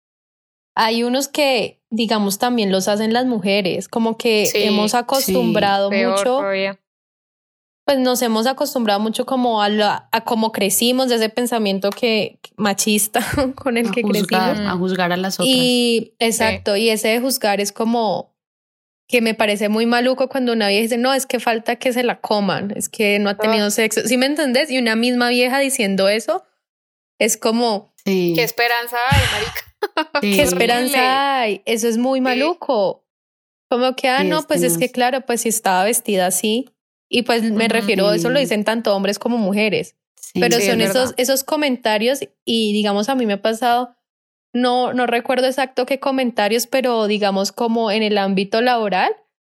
hay unos que, digamos, también los hacen las mujeres, como que hemos acostumbrado mucho. Pues nos hemos acostumbrado mucho como a cómo crecimos, de ese pensamiento machista con el que crecimos. A juzgar a las otras. Y exacto, y ese de juzgar es como que me parece muy maluco cuando una vieja dice, no, es que falta que se la coman, es que no ha tenido sexo. ¿Sí me entendés? Y una misma vieja diciendo eso es como... ¿Qué esperanza hay, marica? ¿Qué esperanza hay? Eso es muy maluco. Como que, no, pues es que claro, pues si estaba vestida así... Y pues me refiero, eso lo dicen tanto hombres como mujeres. Pero son esos comentarios y digamos a mí me ha pasado, no recuerdo exacto qué comentarios, pero digamos como en el ámbito laboral,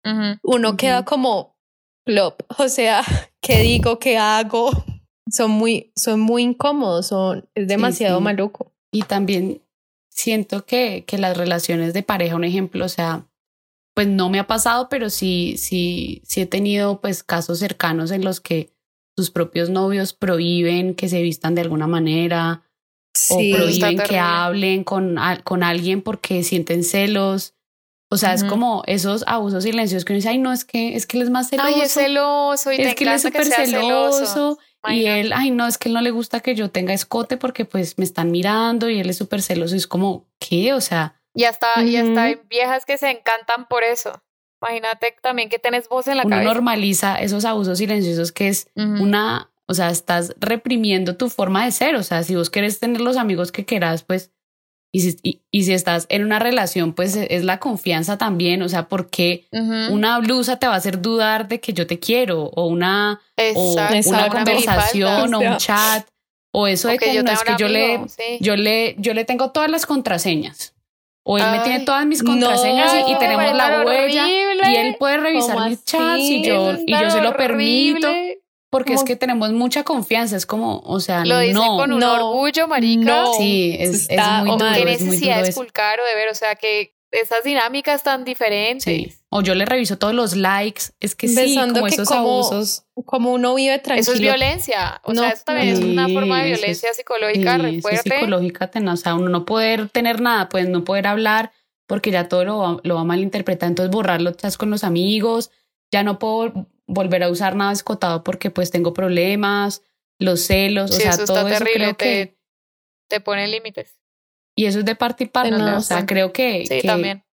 uno queda como plop. O sea, ¿qué digo? ¿Qué hago? Son muy incómodos, es demasiado maluco. Y también siento que las relaciones de pareja, un ejemplo, o sea, pues no me ha pasado, pero sí he tenido pues casos cercanos en los que sus propios novios prohíben que se vistan de alguna manera o prohíben que hablen con alguien porque sienten celos. O sea, es como esos abusos silenciosos que uno dice, ay, no, es que él es más celoso. Ay, es celoso y es que él es súper celoso. Y él, ay, no, es que él no le gusta que yo tenga escote porque pues me están mirando y él es súper celoso. Y es como, ¿qué? O sea... Y hasta hay viejas que se encantan por eso. Imagínate también que tenés voz en la cabeza. Uno normaliza esos abusos silenciosos que es o sea, estás reprimiendo tu forma de ser. O sea, si vos querés tener los amigos que querás, pues, y si estás en una relación, pues es la confianza también. O sea, porque una blusa te va a hacer dudar de que yo te quiero, o una conversación, o un chat, o eso de que no es que yo le tengo todas las contraseñas. O él me tiene todas mis contraseñas y tenemos la huella y él puede revisar mis chats y yo se lo permito porque es que tenemos mucha confianza. Es como, o sea, lo dicen con un orgullo, marica. No. Sí, es muy duro. ¿Qué necesidad de esculcar o de ver? O sea, que esas dinámicas tan diferentes. Sí. O yo le reviso todos los likes. Es que como esos abusos. Como uno vive tranquilo. Eso es violencia. O sea, eso también es una forma de violencia psicológica re fuerte. Es psicológica, o sea, uno no poder tener nada, pues no poder hablar porque ya todo lo va a malinterpretar. Entonces borrar los chats con los amigos. Ya no puedo volver a usar nada escotado porque pues tengo problemas, los celos, o sea, eso todo está eso terrible, creo que... te pone límites. Y eso es de parte y parte, ¿no? O sea, creo que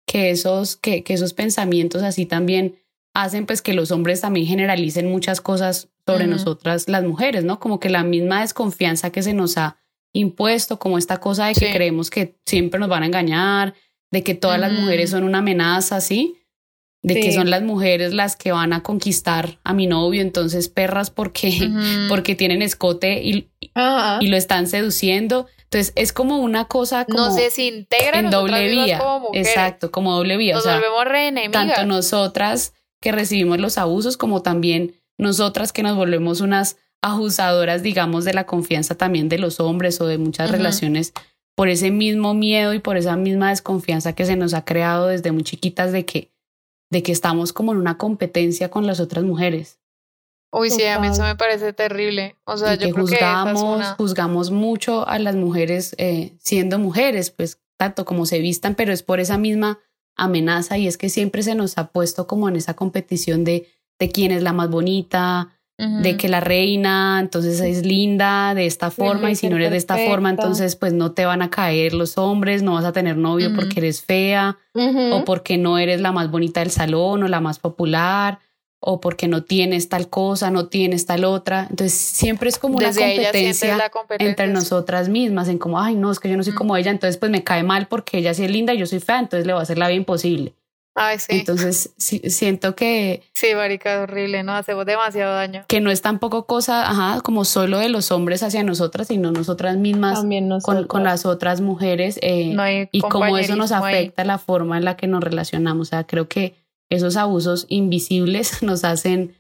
que esos pensamientos así también hacen pues que los hombres también generalicen muchas cosas sobre nosotras las mujeres, ¿no? Como que la misma desconfianza que se nos ha impuesto, como esta cosa de que creemos que siempre nos van a engañar, de que todas las mujeres son una amenaza, ¿sí? De que son las mujeres las que van a conquistar a mi novio, entonces perras porque tienen escote y lo están seduciendo. Entonces es como una cosa como nos desintegran en doble vía. Como mujeres. Exacto, como doble vía. Nos volvemos re enemigas. Tanto nosotras que recibimos los abusos como también nosotras que nos volvemos unas abusadoras, digamos, de la confianza también de los hombres o de muchas relaciones por ese mismo miedo y por esa misma desconfianza que se nos ha creado desde muy chiquitas de que estamos como en una competencia con las otras mujeres. Uy, sí, a mí eso me parece terrible. O sea, y yo que creo juzgamos mucho a las mujeres siendo mujeres, pues tanto como se vistan, pero es por esa misma amenaza y es que siempre se nos ha puesto como en esa competición de quién es la más bonita, de que la reina entonces es linda de esta forma y si no eres de esta forma entonces pues no te van a caer los hombres, no vas a tener novio porque eres fea o porque no eres la más bonita del salón o la más popular o porque no tienes tal cosa, no tienes tal otra. Entonces siempre es como una competencia entre nosotras mismas en como, ay no, es que yo no soy como ella, entonces pues me cae mal porque ella sí es linda y yo soy fea, entonces le voy a hacer la vida imposible. Ay, sí. Entonces siento que... Sí, marica, es horrible, ¿no? Hacemos demasiado daño. Que no es tampoco cosa, como solo de los hombres hacia nosotras, sino nosotras mismas con las otras mujeres y cómo eso nos afecta la forma en la que nos relacionamos. O sea, creo que esos abusos invisibles nos hacen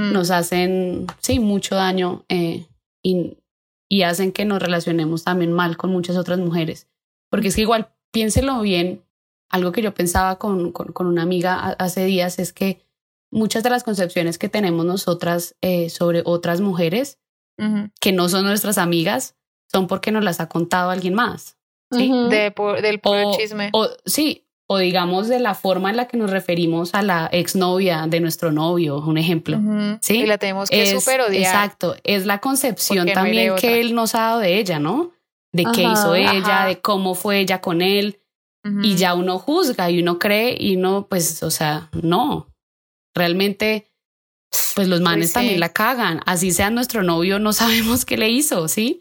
sí, mucho daño y hacen que nos relacionemos también mal con muchas otras mujeres. Porque es que igual, piénselo bien, algo que yo pensaba con una amiga hace días es que muchas de las concepciones que tenemos nosotras sobre otras mujeres que no son nuestras amigas son porque nos las ha contado alguien más. ¿Sí? Del puro chisme. O digamos de la forma en la que nos referimos a la exnovia de nuestro novio, un ejemplo. ¿Sí? Y la tenemos que súper odiar. Exacto, es la concepción también que él nos ha dado de ella, ¿no? De qué hizo ella, de cómo fue ella con él. Y ya uno juzga y uno cree y uno, pues, o sea, no. Realmente, pues los manes también la cagan. Así sea nuestro novio, no sabemos qué le hizo, ¿sí?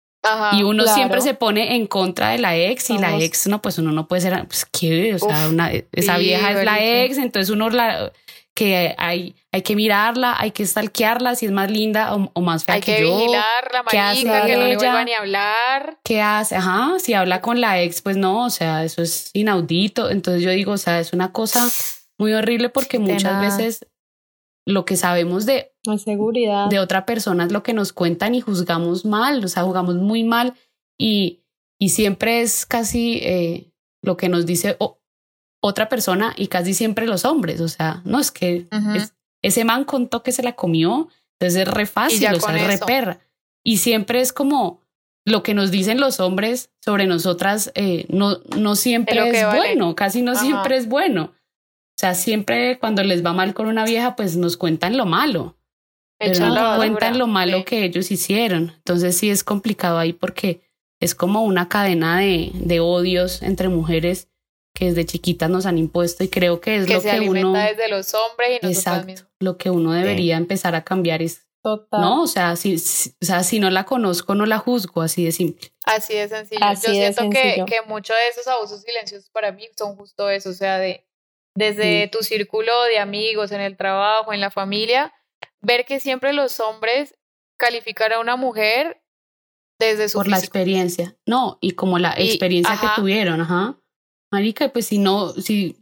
Y uno siempre se pone en contra de la ex y la ex, no, pues uno no puede ser, pues, ¿qué? O sea, esa vieja es la ex, entonces uno que hay que mirarla, hay que stalkearla si es más linda o más fea que yo. Hay que vigilarla, marica, que no le vuelva ni a hablar. ¿Qué hace? Si habla con la ex, pues no, o sea, eso es inaudito. Entonces yo digo, o sea, es una cosa muy horrible porque muchas veces lo que sabemos de otra persona es lo que nos cuentan y juzgamos mal, o sea, juzgamos muy mal y siempre es casi lo que nos dice otra persona y casi siempre los hombres, o sea, no es que ese man contó que se la comió, entonces es re fácil, o sea, es re perra. Y siempre es como lo que nos dicen los hombres sobre nosotras, no siempre es bueno, casi no siempre es bueno. O sea, siempre cuando les va mal con una vieja, pues nos cuentan lo malo, pero no cuentan lo malo que ellos hicieron. Entonces sí es complicado ahí porque es como una cadena de odios entre mujeres que desde chiquitas nos han impuesto y creo que es lo que uno desde los hombres y nosotras mismas. Lo que uno debería empezar a cambiar es no, o sea, si no la conozco no la juzgo, así de simple. Así de sencillo. Yo siento que muchos de esos abusos silenciosos para mí son justo eso, o sea, desde tu círculo de amigos, en el trabajo, en la familia, ver que siempre los hombres califican a una mujer desde su físico. La experiencia, no, y como la experiencia que tuvieron, marica, pues si no, sí,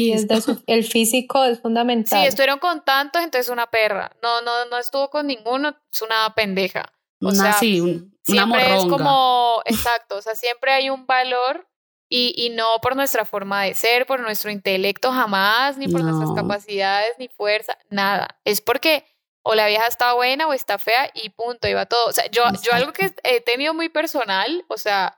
el físico es fundamental. Sí, estuvieron con tantos, entonces una perra. No estuvo con ninguno, es una pendeja. Una morronga. Es como, exacto, o sea, siempre hay un valor y no por nuestra forma de ser, por nuestro intelecto jamás, ni por nuestras capacidades, ni fuerza, nada. Es porque o la vieja está buena o está fea y punto, y va todo. O sea, yo algo que he tenido muy personal, o sea,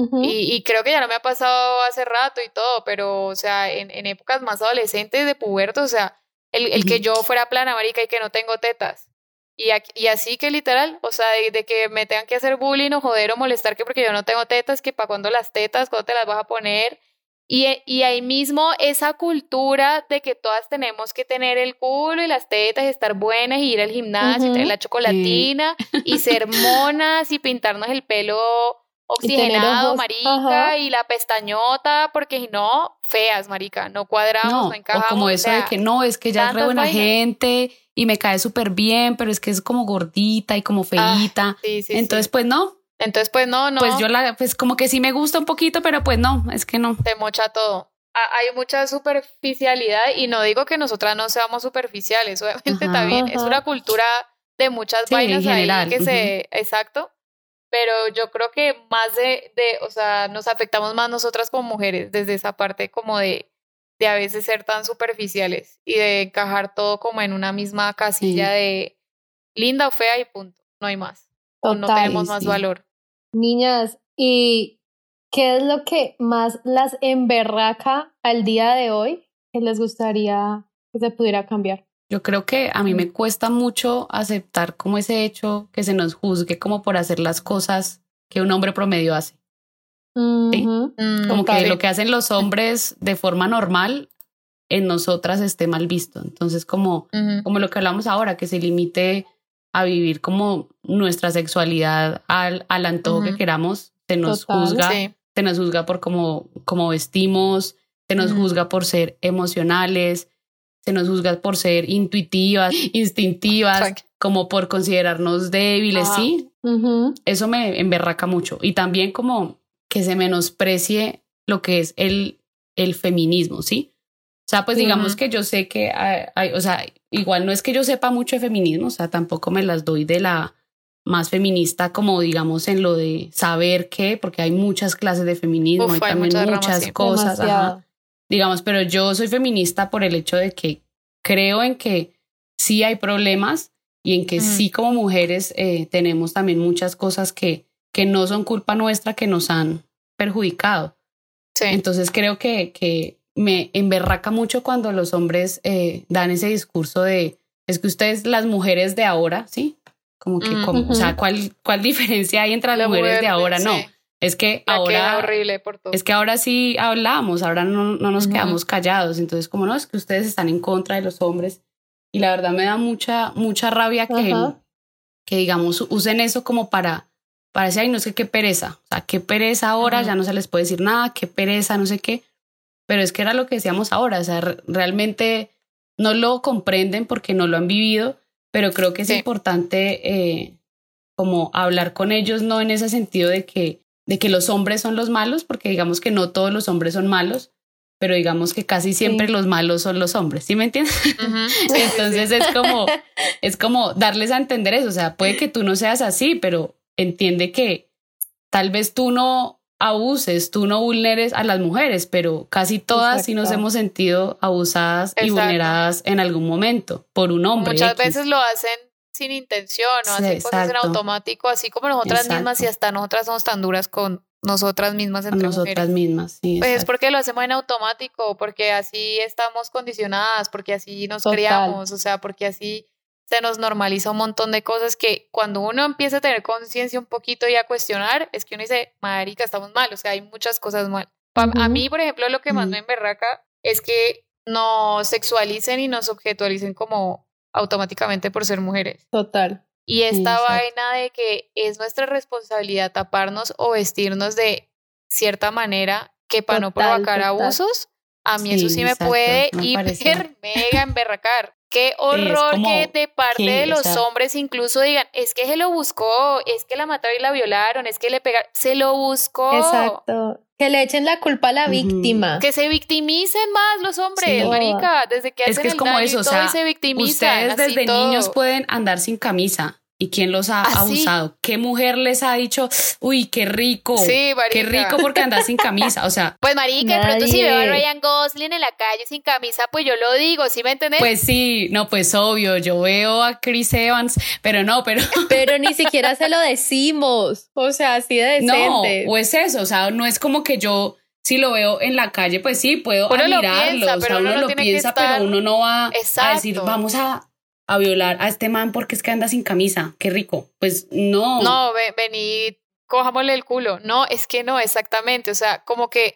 y creo que ya no me ha pasado hace rato y todo, pero, o sea, en épocas más adolescentes de puberto, o sea, el que yo fuera plana, marica, y que no tengo tetas. Y así que literal, o sea, de que me tengan que hacer bullying o joder o molestar que porque yo no tengo tetas, que para cuándo las tetas, cuándo te las vas a poner. Y ahí mismo esa cultura de que todas tenemos que tener el culo y las tetas y estar buenas y ir al gimnasio y tener la chocolatina y ser monas y pintarnos el pelo oxigenado, marica, y la pestañota, porque si no, feas, marica, no cuadramos, no encajamos. O como eso de que no, es que ella es re buena gente y me cae súper bien, pero es que es como gordita y como feíta. Entonces, pues no. Entonces, pues no. Pues yo pues como que sí me gusta un poquito, pero pues no, es que no. Te mocha todo. Hay mucha superficialidad y no digo que nosotras no seamos superficiales, obviamente está bien. Es una cultura de muchas vainas en general, ahí que exacto. Pero yo creo que más o sea, nos afectamos más nosotras como mujeres desde esa parte como de a veces ser tan superficiales y de encajar todo como en una misma casilla de linda o fea y punto, no hay más. Total, no tenemos más valor. Niñas, ¿y qué es lo que más las emberraca al día de hoy que les gustaría que se pudiera cambiar? Yo creo que a mí me cuesta mucho aceptar como ese hecho que se nos juzgue como por hacer las cosas que un hombre promedio hace. ¿Sí? Como que lo que hacen los hombres de forma normal en nosotras esté mal visto. Entonces como lo que hablamos ahora, que se limite a vivir como nuestra sexualidad al antojo que queramos, se nos juzga, se nos juzga por cómo vestimos, se nos juzga por ser emocionales, se nos juzga por ser intuitivas, instintivas, como por considerarnos débiles, ¿sí? Eso me emberraca mucho. Y también como que se menosprecie lo que es el feminismo, ¿sí? O sea, pues digamos que yo sé que o sea, igual no es que yo sepa mucho de feminismo, o sea, tampoco me las doy de la más feminista como digamos en lo de saber qué, porque hay muchas clases de feminismo, hay también muchas cosas, digamos, pero yo soy feminista por el hecho de que creo en que sí hay problemas y en que sí como mujeres tenemos también muchas cosas que no son culpa nuestra, que nos han perjudicado. Entonces creo que me emberraca mucho cuando los hombres dan ese discurso de es que ustedes las mujeres de ahora, ¿sí? Como que, o sea, ¿cuál diferencia hay entre las mujeres de ahora? No, es que ahora horrible por todo. Es que ahora sí hablamos, ahora no nos quedamos callados. Entonces, como no, es que ustedes están en contra de los hombres. Y la verdad me da mucha rabia que digamos, usen eso como para decir, ay, no sé qué pereza. O sea, qué pereza ahora, ya no se les puede decir nada, qué pereza, no sé qué. Pero es que era lo que decíamos ahora. O sea, realmente no lo comprenden porque no lo han vivido, pero creo que es importante como hablar con ellos, no en ese sentido de que los hombres son los malos, porque digamos que no todos los hombres son malos, pero digamos que casi siempre los malos son los hombres, ¿sí me entiendes? Entonces es como darles a entender eso, o sea, puede que tú no seas así, pero entiende que tal vez tú no abuses, tú no vulneres a las mujeres, pero casi todas sí nos hemos sentido abusadas y vulneradas en algún momento por un hombre. Muchas veces lo hacen sin intención, o hacen cosas en automático, así como nosotras mismas, y hasta nosotras somos tan duras con nosotras mismas entre nosotras mujeres. Mismas, sí. Pues es porque lo hacemos en automático, porque así estamos condicionadas, porque así nos criamos, o sea, porque así se nos normaliza un montón de cosas que cuando uno empieza a tener conciencia un poquito y a cuestionar, es que uno dice, marica, estamos mal, o sea, hay muchas cosas mal. A mí, por ejemplo, lo que más me emberraca es que nos sexualicen y nos objetualicen como automáticamente por ser mujeres. Total. Y esta vaina de que es nuestra responsabilidad taparnos o vestirnos de cierta manera que para no provocar abusos, a mí eso sí me puede hiper mega emberracar. Qué horror que de parte de los hombres incluso digan, es que se lo buscó, es que la mataron y la violaron, es que le pegaron, se lo buscó. Exacto. Que le echen la culpa a la víctima. Que se victimicen más los hombres, marica, desde que hacen es como daño eso, y todo, o sea, y se victimizan. Ustedes desde niños pueden andar sin camisa. ¿Y quién los ha abusado? ¿Qué mujer les ha dicho, uy, qué rico? Sí, marica. Qué rico porque andas sin camisa, o sea. Pues marica, de pronto si veo a Ryan Gosling en la calle sin camisa, pues yo lo digo, ¿sí me entendés? Pues sí, no, pues obvio, yo veo a Chris Evans, pero no, Pero ni siquiera se lo decimos, o sea, así de decente. No, o es eso, o sea, no es como que yo, si lo veo en la calle, pues sí, puedo admirarlo, o sea, uno lo piensa, pero uno no va a decir, vamos a violar a este man porque es que anda sin camisa, qué rico. Pues no. No, vení, cojámosle el culo. No, es que no, exactamente. O sea, como que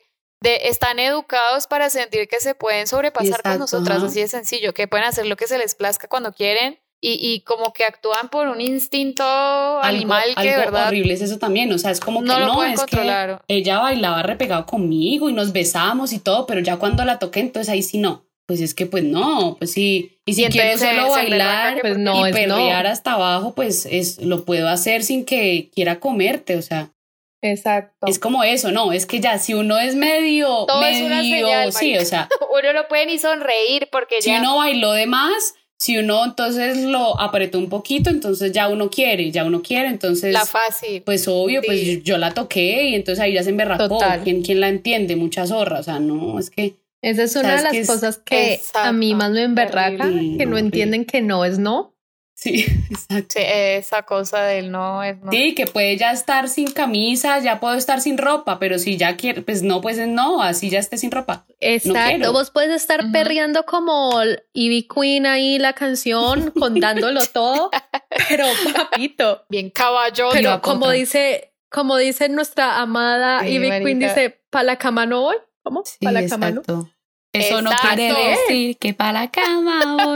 están educados para sentir que se pueden sobrepasar con nosotras, así de sencillo, que pueden hacer lo que se les plazca cuando quieren y como que actúan por un instinto animal que de verdad horrible es eso también, o sea, es como que no lo pueden es controlar. Que ella bailaba repegado conmigo y nos besamos y todo, pero ya cuando la toqué, entonces ahí sí no. Pues es que pues no, pues sí, y si quiero solo bailar pues no, y perrear hasta abajo, pues lo puedo hacer sin que quiera comerte, o sea. Exacto. Es como eso, no, es que ya si uno es medio, todo es una señal, sí, o sea. Uno no puede ni sonreír porque si uno bailó de más, si uno entonces lo apretó un poquito, entonces ya uno quiere, entonces. La fácil. Pues obvio, sí. Pues yo la toqué y entonces ahí ya se emberracó. ¿Quién la entiende? Mucha zorra, o sea, no, es que. Esa es una de las cosas que a mí más me emberraca, que no entienden que no es no. Sí, exacto. Sí, esa cosa del no es no. Sí, que puede ya estar sin camisa, ya puedo estar sin ropa, pero si ya quiere, pues no, pues no, así ya esté sin ropa. Exacto, no vos puedes estar perreando como Ivy Queen ahí la canción, contándolo todo, pero papito. Bien caballo. Pero como dice nuestra amada Ivy Queen, dice, ¿pa' la cama no voy? ¿Cómo? Sí, ¿Pa' la cama no? Eso no quiere decir que para la cama voy.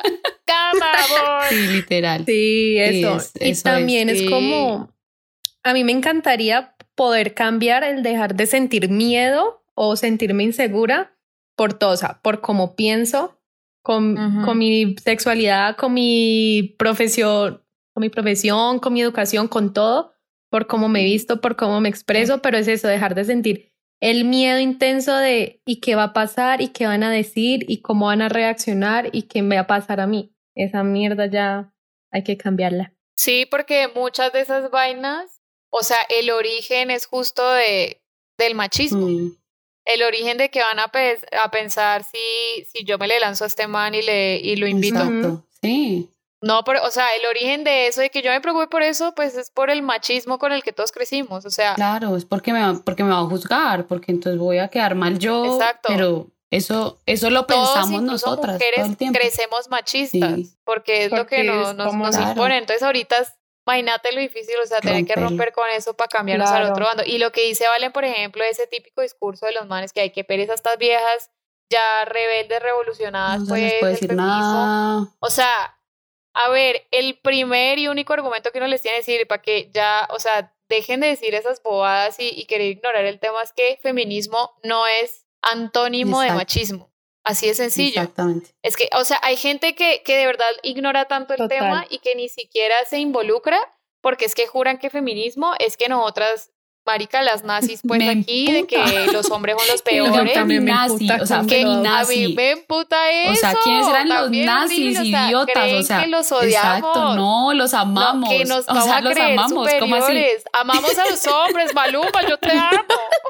Sí, literal. Sí, eso. Y también es como, a mí me encantaría poder cambiar el dejar de sentir miedo o sentirme insegura por todo, o sea, por cómo pienso, con mi sexualidad, con mi profesión, con mi educación, con todo, por cómo me visto, por cómo me expreso, pero es eso, dejar de sentir el miedo intenso de ¿y qué va a pasar? ¿Y qué van a decir? ¿Y cómo van a reaccionar? ¿Y qué me va a pasar a mí? Esa mierda ya hay que cambiarla. Sí, porque muchas de esas vainas, o sea, el origen es justo del machismo. El origen de que van a pensar si yo me le lanzo a este man y lo invito. Exacto, sí. No, pero, o sea, el origen de eso, de que yo me preocupe por eso, pues es por el machismo con el que todos crecimos, o sea. Claro, es porque me va a juzgar, porque entonces voy a quedar mal yo. Exacto. Pero eso lo pensamos nosotras mujeres todo el tiempo. Crecemos machistas, porque es lo que nos impone. Entonces ahorita, imagínate lo difícil, o sea, tener que romper con eso para cambiarnos al otro bando. Y lo que dice Valen, por ejemplo, ese típico discurso de los manes que hay que pereza a estas viejas ya rebeldes, revolucionadas, no pues, se les puede decir nada. O sea, a ver, el primer y único argumento que uno les tiene que decir para que ya, o sea, dejen de decir esas bobadas y querer ignorar el tema es que feminismo no es antónimo de machismo. Así de sencillo. Exactamente. Es que, o sea, hay gente que de verdad ignora tanto el tema y que ni siquiera se involucra porque es que juran que feminismo es que nosotras, marica, las nazis, pues aquí, de que los hombres son los peores. También me emputa, o sea, feminazi. A mí me emputa eso. O sea, ¿quiénes eran los nazis, idiotas? O sea, que los odiamos. Exacto, no, los amamos. No, que nos vamos a creer los amamos. ¿Cómo así? Amamos a los hombres, Maluma, yo te amo.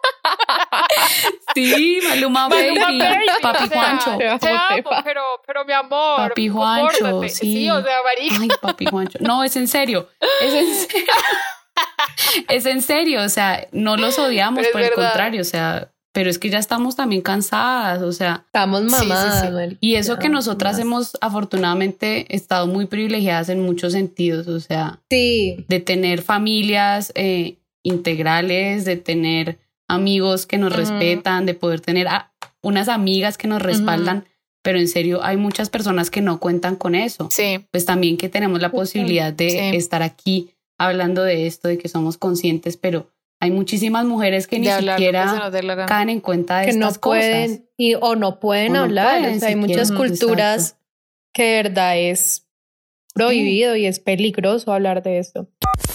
Sí, Maluma baby, Papi Juancho. Te amo, pero mi amor. Papi Juancho, sí, o sea, marica. Ay, Papi Juancho. No, es en serio. Es en serio, o sea, no los odiamos, por el contrario, o sea, pero es que ya estamos también cansadas, o sea. Estamos mamadas. Sí. Y eso que nosotras hemos afortunadamente estado muy privilegiadas en muchos sentidos, o sea, de tener familias integrales, de tener amigos que nos respetan, de poder tener unas amigas que nos respaldan, pero en serio hay muchas personas que no cuentan con eso. Sí. Pues también que tenemos la posibilidad de estar aquí hablando de esto, de que somos conscientes, pero hay muchísimas mujeres que ni siquiera caen en cuenta de estas cosas. O no pueden hablar. O sea, hay muchas culturas que de verdad es prohibido y es peligroso hablar de esto.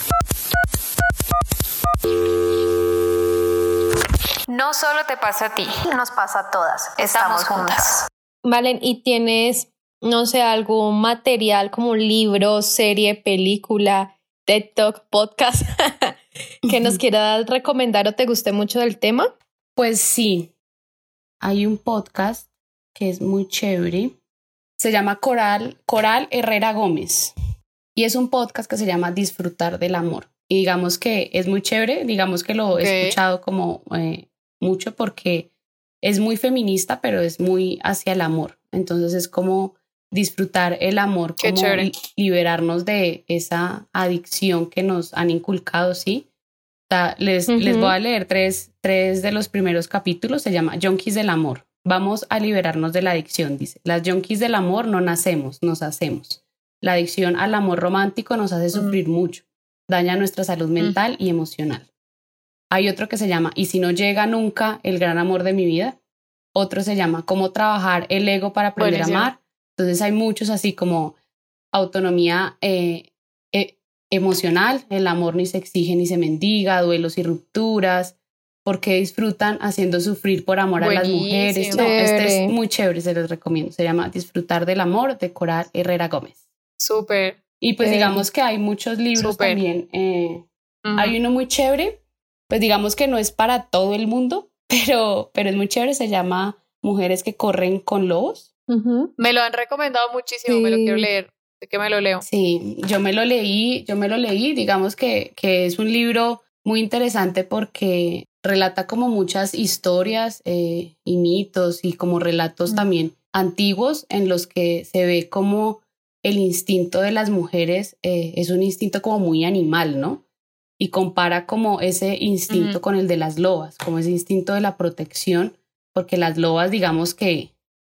No solo te pasa a ti, nos pasa a todas. Estamos juntas. Valen, ¿y tienes, no sé, algún material como libro, serie, película, TED Talk, podcast que nos quieras recomendar o te guste mucho del tema? Pues sí, hay un podcast que es muy chévere, se llama Coral Herrera Gómez y es un podcast que se llama Disfrutar del Amor y digamos que es muy chévere, digamos que lo he escuchado como mucho porque es muy feminista pero es muy hacia el amor, entonces es como disfrutar el amor, como liberarnos de esa adicción que nos han inculcado, ¿sí? Les voy a leer tres de los primeros capítulos. Se llama Junkies del Amor. Vamos a liberarnos de la adicción, dice. Las junkies del amor no nacemos, nos hacemos. La adicción al amor romántico nos hace sufrir mucho. Daña nuestra salud mental y emocional. Hay otro que se llama ¿Y si no llega nunca el gran amor de mi vida? Otro se llama ¿Cómo trabajar el ego para aprender a amar? Entonces hay muchos así como autonomía emocional, el amor ni se exige ni se mendiga, duelos y rupturas, porque disfrutan haciendo sufrir por amor a las mujeres. No, este es muy chévere, se los recomiendo. Se llama Disfrutar del amor, de Coral Herrera Gómez. Súper. Y pues digamos que hay muchos libros también. Hay uno muy chévere, pues digamos que no es para todo el mundo, pero es muy chévere, se llama Mujeres que corren con lobos. Me lo han recomendado muchísimo, me lo quiero leer. Sé que me lo leo. Sí, yo me lo leí, digamos que es un libro muy interesante porque relata como muchas historias y mitos y como relatos también antiguos en los que se ve como el instinto de las mujeres es un instinto como muy animal, ¿no? Y compara como ese instinto con el de las lobas, como ese instinto de la protección, porque las lobas digamos que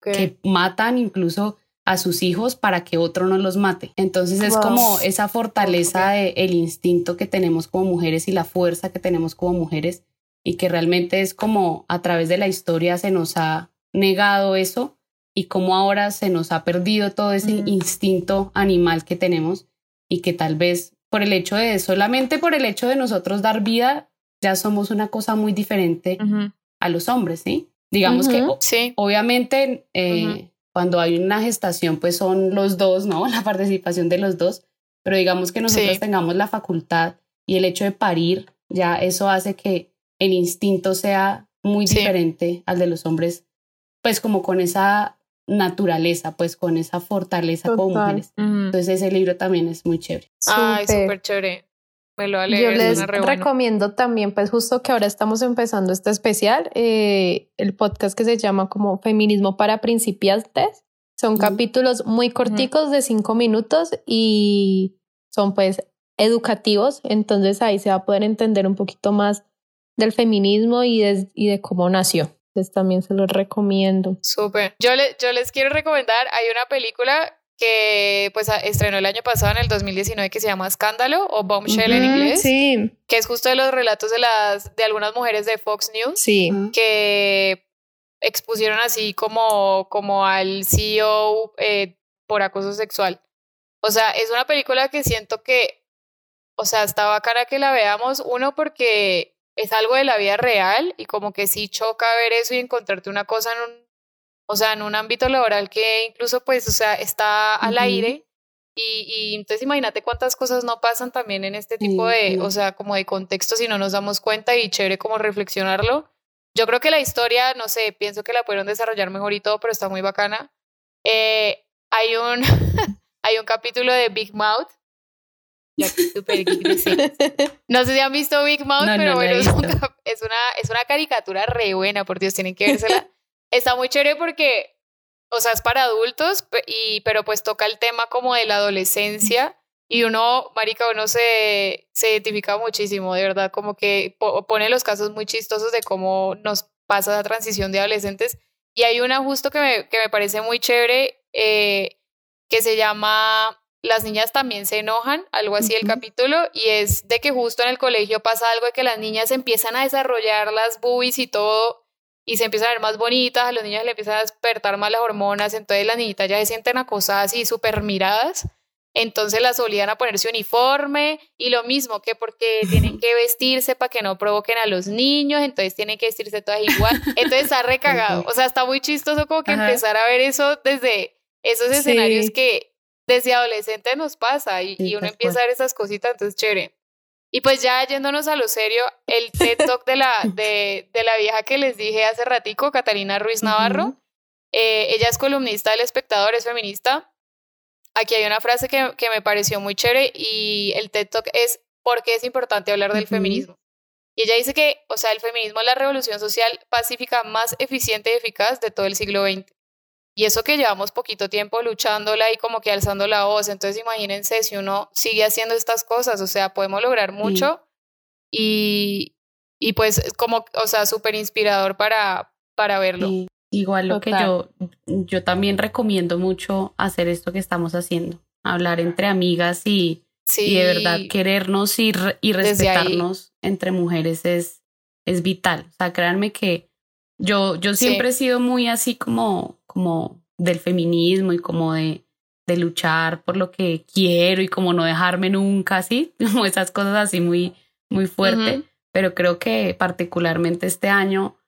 matan incluso a sus hijos para que otro no los mate. Entonces es como esa fortaleza del instinto que tenemos como mujeres y la fuerza que tenemos como mujeres y que realmente es como a través de la historia se nos ha negado eso y como ahora se nos ha perdido todo ese instinto animal que tenemos y que tal vez por el hecho de solamente por el hecho de nosotros dar vida ya somos una cosa muy diferente a los hombres, ¿sí? Digamos que obviamente cuando hay una gestación pues son los dos, ¿no? La participación de los dos, pero digamos que nosotros tengamos la facultad y el hecho de parir, ya eso hace que el instinto sea muy diferente al de los hombres, pues como con esa naturaleza, pues con esa fortaleza como mujeres. Entonces ese libro también es muy chévere. Ay, súper chévere. Me lo voy a leer. Yo les recomiendo también, pues justo que ahora estamos empezando este especial, el podcast que se llama como Feminismo para Principiantes. Son capítulos muy corticos de 5 minutos y son pues educativos, entonces ahí se va a poder entender un poquito más del feminismo y de cómo nació. Entonces también se los recomiendo. Súper. Yo les quiero recomendar, hay una película que pues estrenó el año pasado en el 2019 que se llama Escándalo o Bombshell en inglés, que es justo de los relatos de algunas mujeres de Fox News que expusieron así como al CEO por acoso sexual. O sea, es una película que siento que, o sea, está bacana que la veamos, uno porque es algo de la vida real y como que sí choca ver eso y encontrarte una cosa en un ámbito laboral que incluso pues, o sea, está al aire y entonces imagínate cuántas cosas no pasan también en este tipo de, o sea, como de contextos si no nos damos cuenta y chévere como reflexionarlo. Yo creo que la historia, no sé, pienso que la pudieron desarrollar mejor y todo, pero está muy bacana. Hay un capítulo de Big Mouth. Yo aquí súper no sé si han visto Big Mouth, pero bueno, es una caricatura re buena, por Dios, tienen que vérsela. Está muy chévere porque, o sea, es para adultos, pero pues toca el tema como de la adolescencia y marica, uno se identifica muchísimo, de verdad, como que pone los casos muy chistosos de cómo nos pasa la transición de adolescentes. Y hay una justo que me parece muy chévere, que se llama Las niñas también se enojan, algo así el capítulo, y es de que justo en el colegio pasa algo de que las niñas empiezan a desarrollar las boobies y todo, y se empiezan a ver más bonitas, a los niños le empiezan a despertar más las hormonas, entonces las niñitas ya se sienten acosadas y súper miradas, entonces las obligan a ponerse uniforme, y lo mismo que porque tienen que vestirse para que no provoquen a los niños, entonces tienen que vestirse todas igual, entonces está recagado, o sea, está muy chistoso como que empezar a ver eso desde esos escenarios que desde adolescente nos pasa, y uno empieza a ver esas cositas, entonces chévere. Y pues ya yéndonos a lo serio, el TED Talk de la vieja que les dije hace ratico, Catalina Ruiz Navarro, ella es columnista del Espectador, es feminista. Aquí hay una frase que me pareció muy chévere y el TED Talk es ¿por qué es importante hablar del feminismo? Y ella dice que, o sea, el feminismo es la revolución social pacífica más eficiente y eficaz de todo el siglo XX. Y eso que llevamos poquito tiempo luchándola y como que alzando la voz. Entonces imagínense si uno sigue haciendo estas cosas, o sea, podemos lograr mucho y pues como, o sea, súper inspirador para verlo. Sí, igual lo Total. que yo también recomiendo mucho hacer esto que estamos haciendo, hablar entre amigas y de verdad Sí, querernos y desde ahí, respetarnos entre mujeres es vital. O sea, créanme que yo siempre sí. he sido muy así como del feminismo y como de luchar por lo que quiero y como no dejarme nunca así, como esas cosas así muy fuerte, Ujú. pero creo que particularmente este año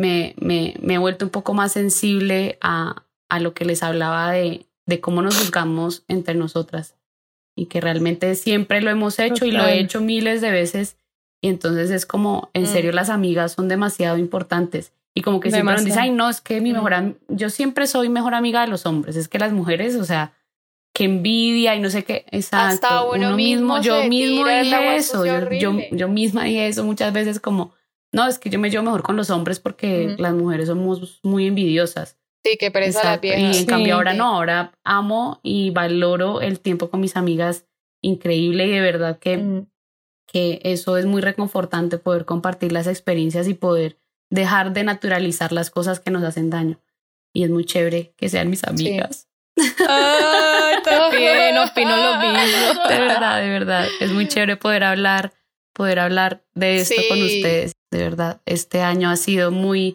me he vuelto un poco más sensible a lo que les hablaba de cómo nos juzgamos entre nosotras y que realmente siempre lo hemos hecho y lo he Total. hecho miles de veces y entonces es como, en Mm, serio, las amigas son demasiado importantes y como que siempre nos dicen, ay, Demasiado. no, es que mm. yo siempre soy mejor amiga de los hombres, es que las mujeres, o sea, qué envidia y no sé qué, Hasta exacto, uno uno mismo, mismo yo se mismo tira el dije agua eso, sucia horrible. yo misma dije eso muchas veces como, no, es que yo me llevo mejor con los hombres porque Ujú. las mujeres somos muy envidiosas. Sí, qué pereza las Exacto. Y en viejas. cambio Sí, ahora no, Sí. ahora amo y valoro el tiempo con mis amigas increíble y de verdad Mm, que eso es muy reconfortante poder compartir las experiencias y poder dejar de naturalizar las cosas que nos hacen daño. Y es muy chévere que sean mis sí. amigas. ay, también opino lo mismo. De verdad. Es muy chévere poder hablar de esto con Sí, ustedes. De verdad, este año ha sido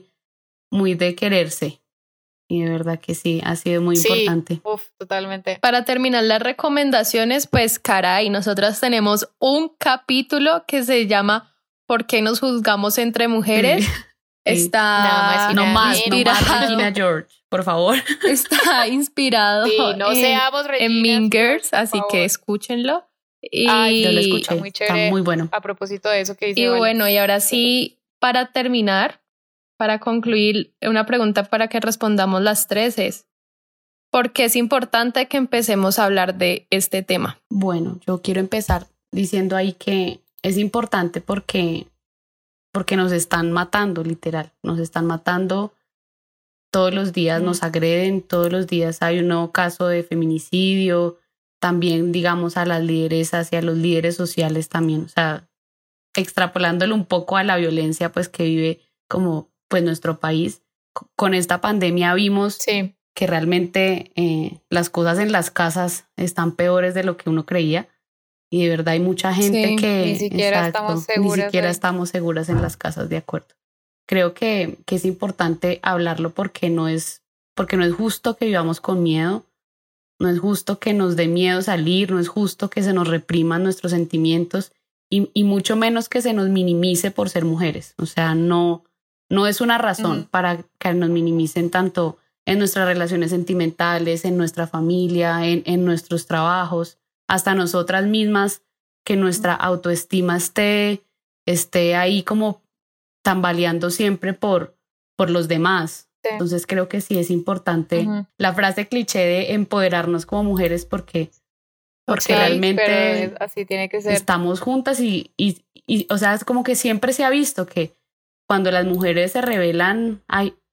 muy de quererse. Y de verdad que sí, ha sido muy sí. importante. Uf, totalmente. Para terminar las recomendaciones, pues caray, nosotras tenemos un capítulo que se llama ¿Por qué nos juzgamos entre Sí, mujeres? sí. Nada más y Está nada No más inspirado, Regina George, por favor. está inspirado Sí, no seamos en Reginas Mean George, Girls, por así que favor. escúchenlo. Ay, Yo lo sí, Y, está escuché, muy está muy chévere bueno. a propósito de eso que dice y Vale. bueno, y ahora sí, para terminar, para concluir, una pregunta para que respondamos las tres es, ¿por qué es importante que empecemos a hablar de este tema? Bueno, yo quiero empezar diciendo ahí que es importante porque nos están matando, literal. Nos están matando todos los días, Mm, nos agreden, todos los días hay un nuevo caso de feminicidio, también digamos a las lideresas y a los líderes sociales también, o sea, extrapolándolo un poco a la violencia pues que vive como pues nuestro país. Con esta pandemia vimos sí, que realmente las cosas en las casas están peores de lo que uno creía y de verdad hay mucha gente Sí, ni que, siquiera estamos exacto, ni seguras siquiera ahí. estamos seguras en las casas, de acuerdo. Creo que es importante hablarlo porque no es justo que vivamos con miedo, no es justo que nos dé miedo salir, no es justo que se nos repriman nuestros sentimientos y mucho menos que se nos minimice por ser mujeres. O sea, no es una razón Ujú. para que nos minimicen tanto en nuestras relaciones sentimentales, en nuestra familia, en nuestros trabajos, hasta nosotras mismas, que nuestra autoestima esté ahí como tambaleando siempre por los demás. Sí. Entonces creo que sí es importante Ujú. la frase cliché de empoderarnos como mujeres porque total. Sí, pero realmente así tiene que ser. estamos juntas o sea, es como que siempre se ha visto que cuando las mujeres se rebelan,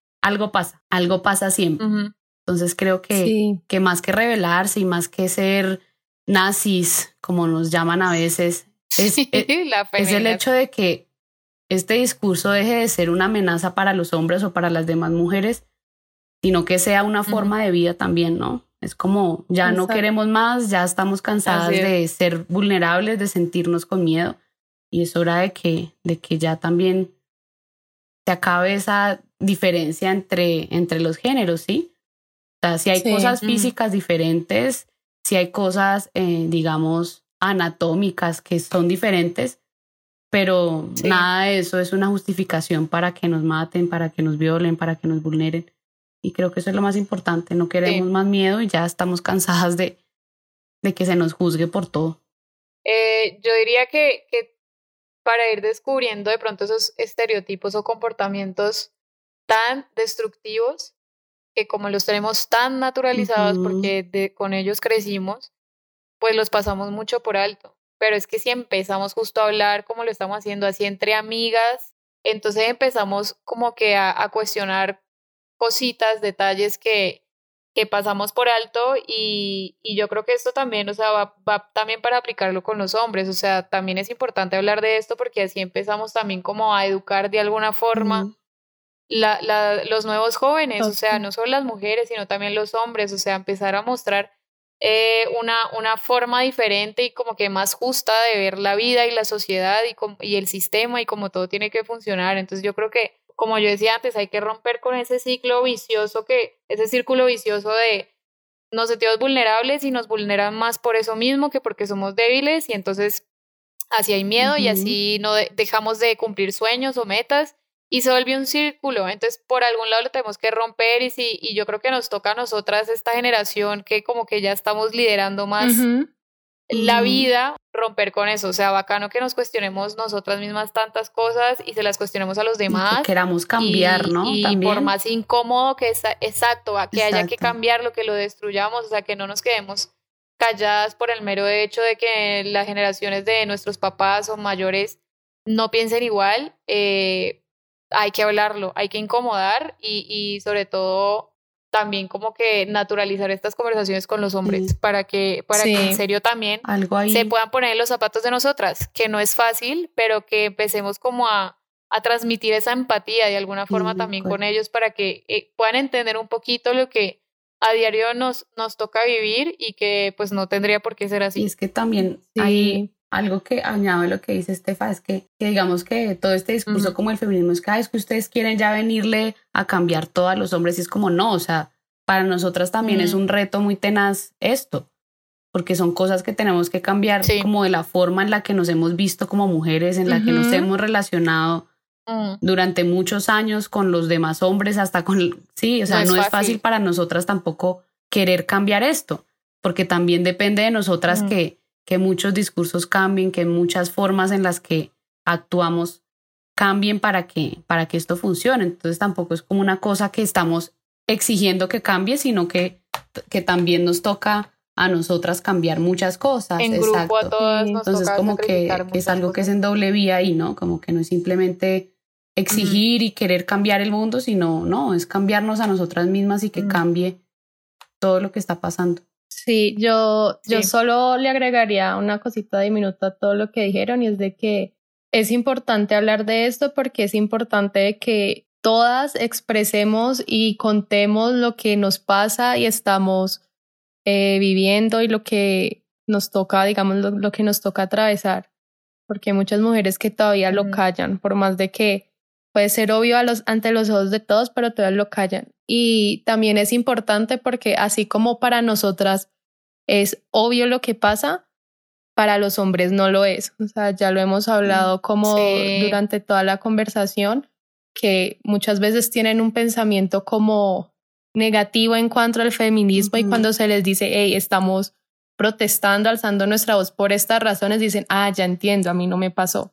algo pasa siempre. Ujú. Entonces creo Sí, que más que rebelarse y más que ser nazis, como nos llaman a veces, Sí, la es el feminazi. hecho de que este discurso deje de ser una amenaza para los hombres o para las demás mujeres, sino que sea una Ujú. forma de vida también, ¿no? Es como ya no exacto. queremos más, ya estamos Así cansadas es. de ser vulnerables, de sentirnos con miedo y es hora de que ya también se acabe esa diferencia entre los géneros, ¿sí? O sea, si hay Sí, cosas Ujú. físicas diferentes, si hay cosas, digamos, anatómicas que son diferentes, pero Sí, nada de eso es una justificación para que nos maten, para que nos violen, para que nos vulneren. Y creo que eso es lo más importante. No queremos sí. más miedo y ya estamos cansadas de que se nos juzgue por todo. Yo diría que para ir descubriendo de pronto esos estereotipos o comportamientos tan destructivos que como los tenemos tan naturalizados Ujú, porque con ellos crecimos, pues los pasamos mucho por alto. Pero es que si empezamos justo a hablar como lo estamos haciendo así entre amigas, entonces empezamos como que a cuestionar cositas, detalles que pasamos por alto y yo creo que esto también, o sea, va también para aplicarlo con los hombres, o sea, también es importante hablar de esto porque así empezamos también como a educar de alguna forma los nuevos jóvenes, o sea, no solo las mujeres, sino también los hombres, o sea, empezar a mostrar una forma diferente y como que más justa de ver la vida y la sociedad y el sistema y cómo todo tiene que funcionar. Entonces yo creo que, como yo decía antes, hay que romper con ese círculo vicioso de nos sentimos vulnerables y nos vulneran más por eso mismo que porque somos débiles y entonces así hay miedo y así no dejamos de cumplir sueños o metas y se vuelve un círculo. Entonces por algún lado lo tenemos que romper y yo creo que nos toca a nosotras, esta generación que como que ya estamos liderando más la vida, romper con eso. O sea, bacano que nos cuestionemos nosotras mismas tantas cosas y se las cuestionemos a los demás. Y que queramos cambiar, ¿no? Y también. por más incómodo que haya que cambiarlo, que lo destruyamos, o sea, que no nos quedemos calladas por el mero hecho de que las generaciones de nuestros papás o mayores no piensen igual. Hay que hablarlo, hay que incomodar y sobre todo también como que naturalizar estas conversaciones con los hombres para que en serio también se puedan poner en los zapatos de nosotras, que no es fácil, pero que empecemos como a transmitir esa empatía de alguna forma también con ellos para que puedan entender un poquito lo que a diario nos toca vivir y que pues no tendría por qué ser así. Y es que también hay algo que añado a lo que dice Estefa, es que digamos que todo este discurso como el feminismo es que ustedes quieren ya venirle a cambiar todo a los hombres y es como no, o sea, para nosotras también es un reto muy tenaz esto, porque son cosas que tenemos que cambiar como de la forma en la que nos hemos visto como mujeres, en la que nos hemos relacionado durante muchos años con los demás hombres, hasta con... Sí, o sea, no es fácil para nosotras tampoco querer cambiar esto, porque también depende de nosotras que muchos discursos cambien, que muchas formas en las que actuamos cambien para que esto funcione. Entonces tampoco es como una cosa que estamos exigiendo que cambie, sino que también nos toca a nosotras cambiar muchas cosas. En grupo a todas nos entonces toca como que es algo que es en doble vía ahí, ¿no? Como que no es simplemente exigir y querer cambiar el mundo, sino no, es cambiarnos a nosotras mismas y que cambie todo lo que está pasando. Sí, yo solo le agregaría una cosita diminuta a todo lo que dijeron y es de que es importante hablar de esto porque es importante que todas expresemos y contemos lo que nos pasa y estamos viviendo y lo que nos toca, digamos, lo que nos toca atravesar, porque hay muchas mujeres que todavía lo callan, por más de que puede ser obvio ante los ojos de todos, pero todavía lo callan. Y también es importante porque así como para nosotras es obvio lo que pasa, para los hombres no lo es. O sea, ya lo hemos hablado como durante toda la conversación, que muchas veces tienen un pensamiento como negativo en cuanto al feminismo y cuando se les dice, hey, estamos protestando, alzando nuestra voz por estas razones, dicen, ya entiendo, a mí no me pasó.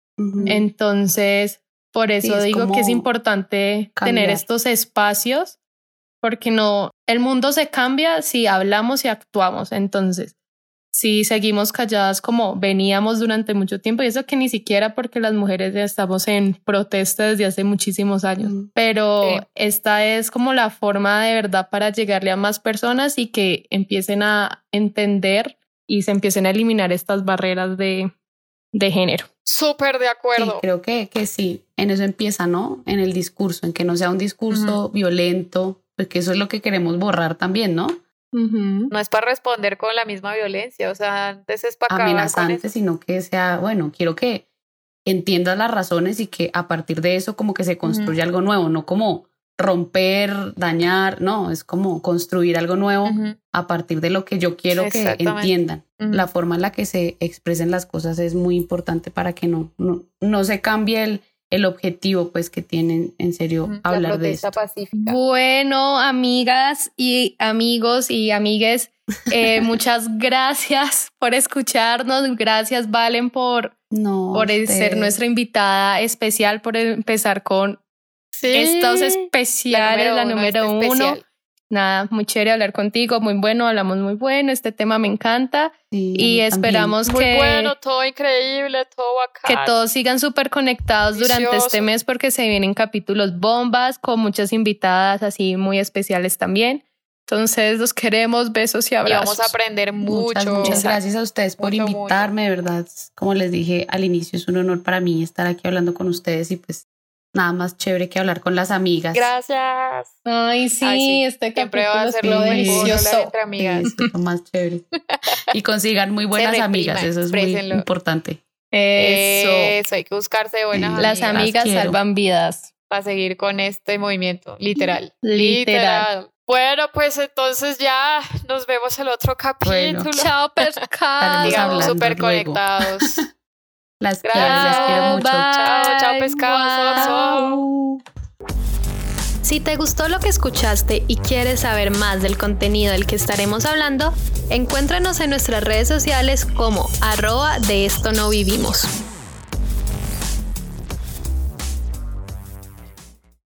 Entonces, por eso digo que es importante tener estos espacios, porque el mundo se cambia si hablamos y actuamos. Entonces, si seguimos calladas como veníamos durante mucho tiempo, y eso que ni siquiera porque las mujeres ya estamos en protesta desde hace muchísimos años, pero esta es como la forma de verdad para llegarle a más personas y que empiecen a entender y se empiecen a eliminar estas barreras de género. Súper de acuerdo. Sí, creo que sí, en eso empieza, ¿no? En el discurso, en que no sea un discurso violento, porque eso es lo que queremos borrar también, ¿no? No es para responder con la misma violencia, o sea, antes es para amenazante, sino que sea, bueno, quiero que entiendas las razones y que a partir de eso como que se construya algo nuevo, no como romper, dañar, no, es como construir algo nuevo a partir de lo que yo quiero que entiendan. La forma en la que se expresen las cosas es muy importante para que no se cambie el objetivo pues que tienen en serio hablar de esto. Pacífica. Bueno, amigas y amigos y amigues, muchas gracias por escucharnos, gracias Valen por ser nuestra invitada especial, por empezar con estos especiales, la número uno. Nada, muy chévere hablar contigo, muy bueno, hablamos muy bueno, este tema me encanta y esperamos muy bueno, todo increíble, todo bacán. Que todos sigan súper conectados durante este mes porque se vienen capítulos bombas con muchas invitadas así muy especiales también. Entonces los queremos, besos y Y abrazos. vamos a aprender mucho. Muchas gracias a ustedes por Mucho, invitarme, de verdad. Como les dije al inicio, es un honor para mí estar aquí hablando con ustedes y pues nada más chévere que hablar con las amigas. Gracias. Ay, sí, este siempre va a ser capítulo lo estuvo mejor, hablar delicioso. entre amigas. Sí, es lo más chévere. Y consigan muy buenas amigas, eso es muy exprésenlo. importante. Eso. Hay que buscarse buenas Las amigas amigas quiero. salvan vidas. para seguir con este movimiento, literal. Literal. Bueno, pues entonces ya nos vemos el otro capítulo. Bueno. Chao, pescado. Estaremos Digamos hablando súper luego. conectados. Las Gracias. quiero mucho. Chao, chao, pescados. Wow. Si te gustó lo que escuchaste y quieres saber más del contenido del que estaremos hablando, encuéntranos en nuestras redes sociales como @deestonovivimos.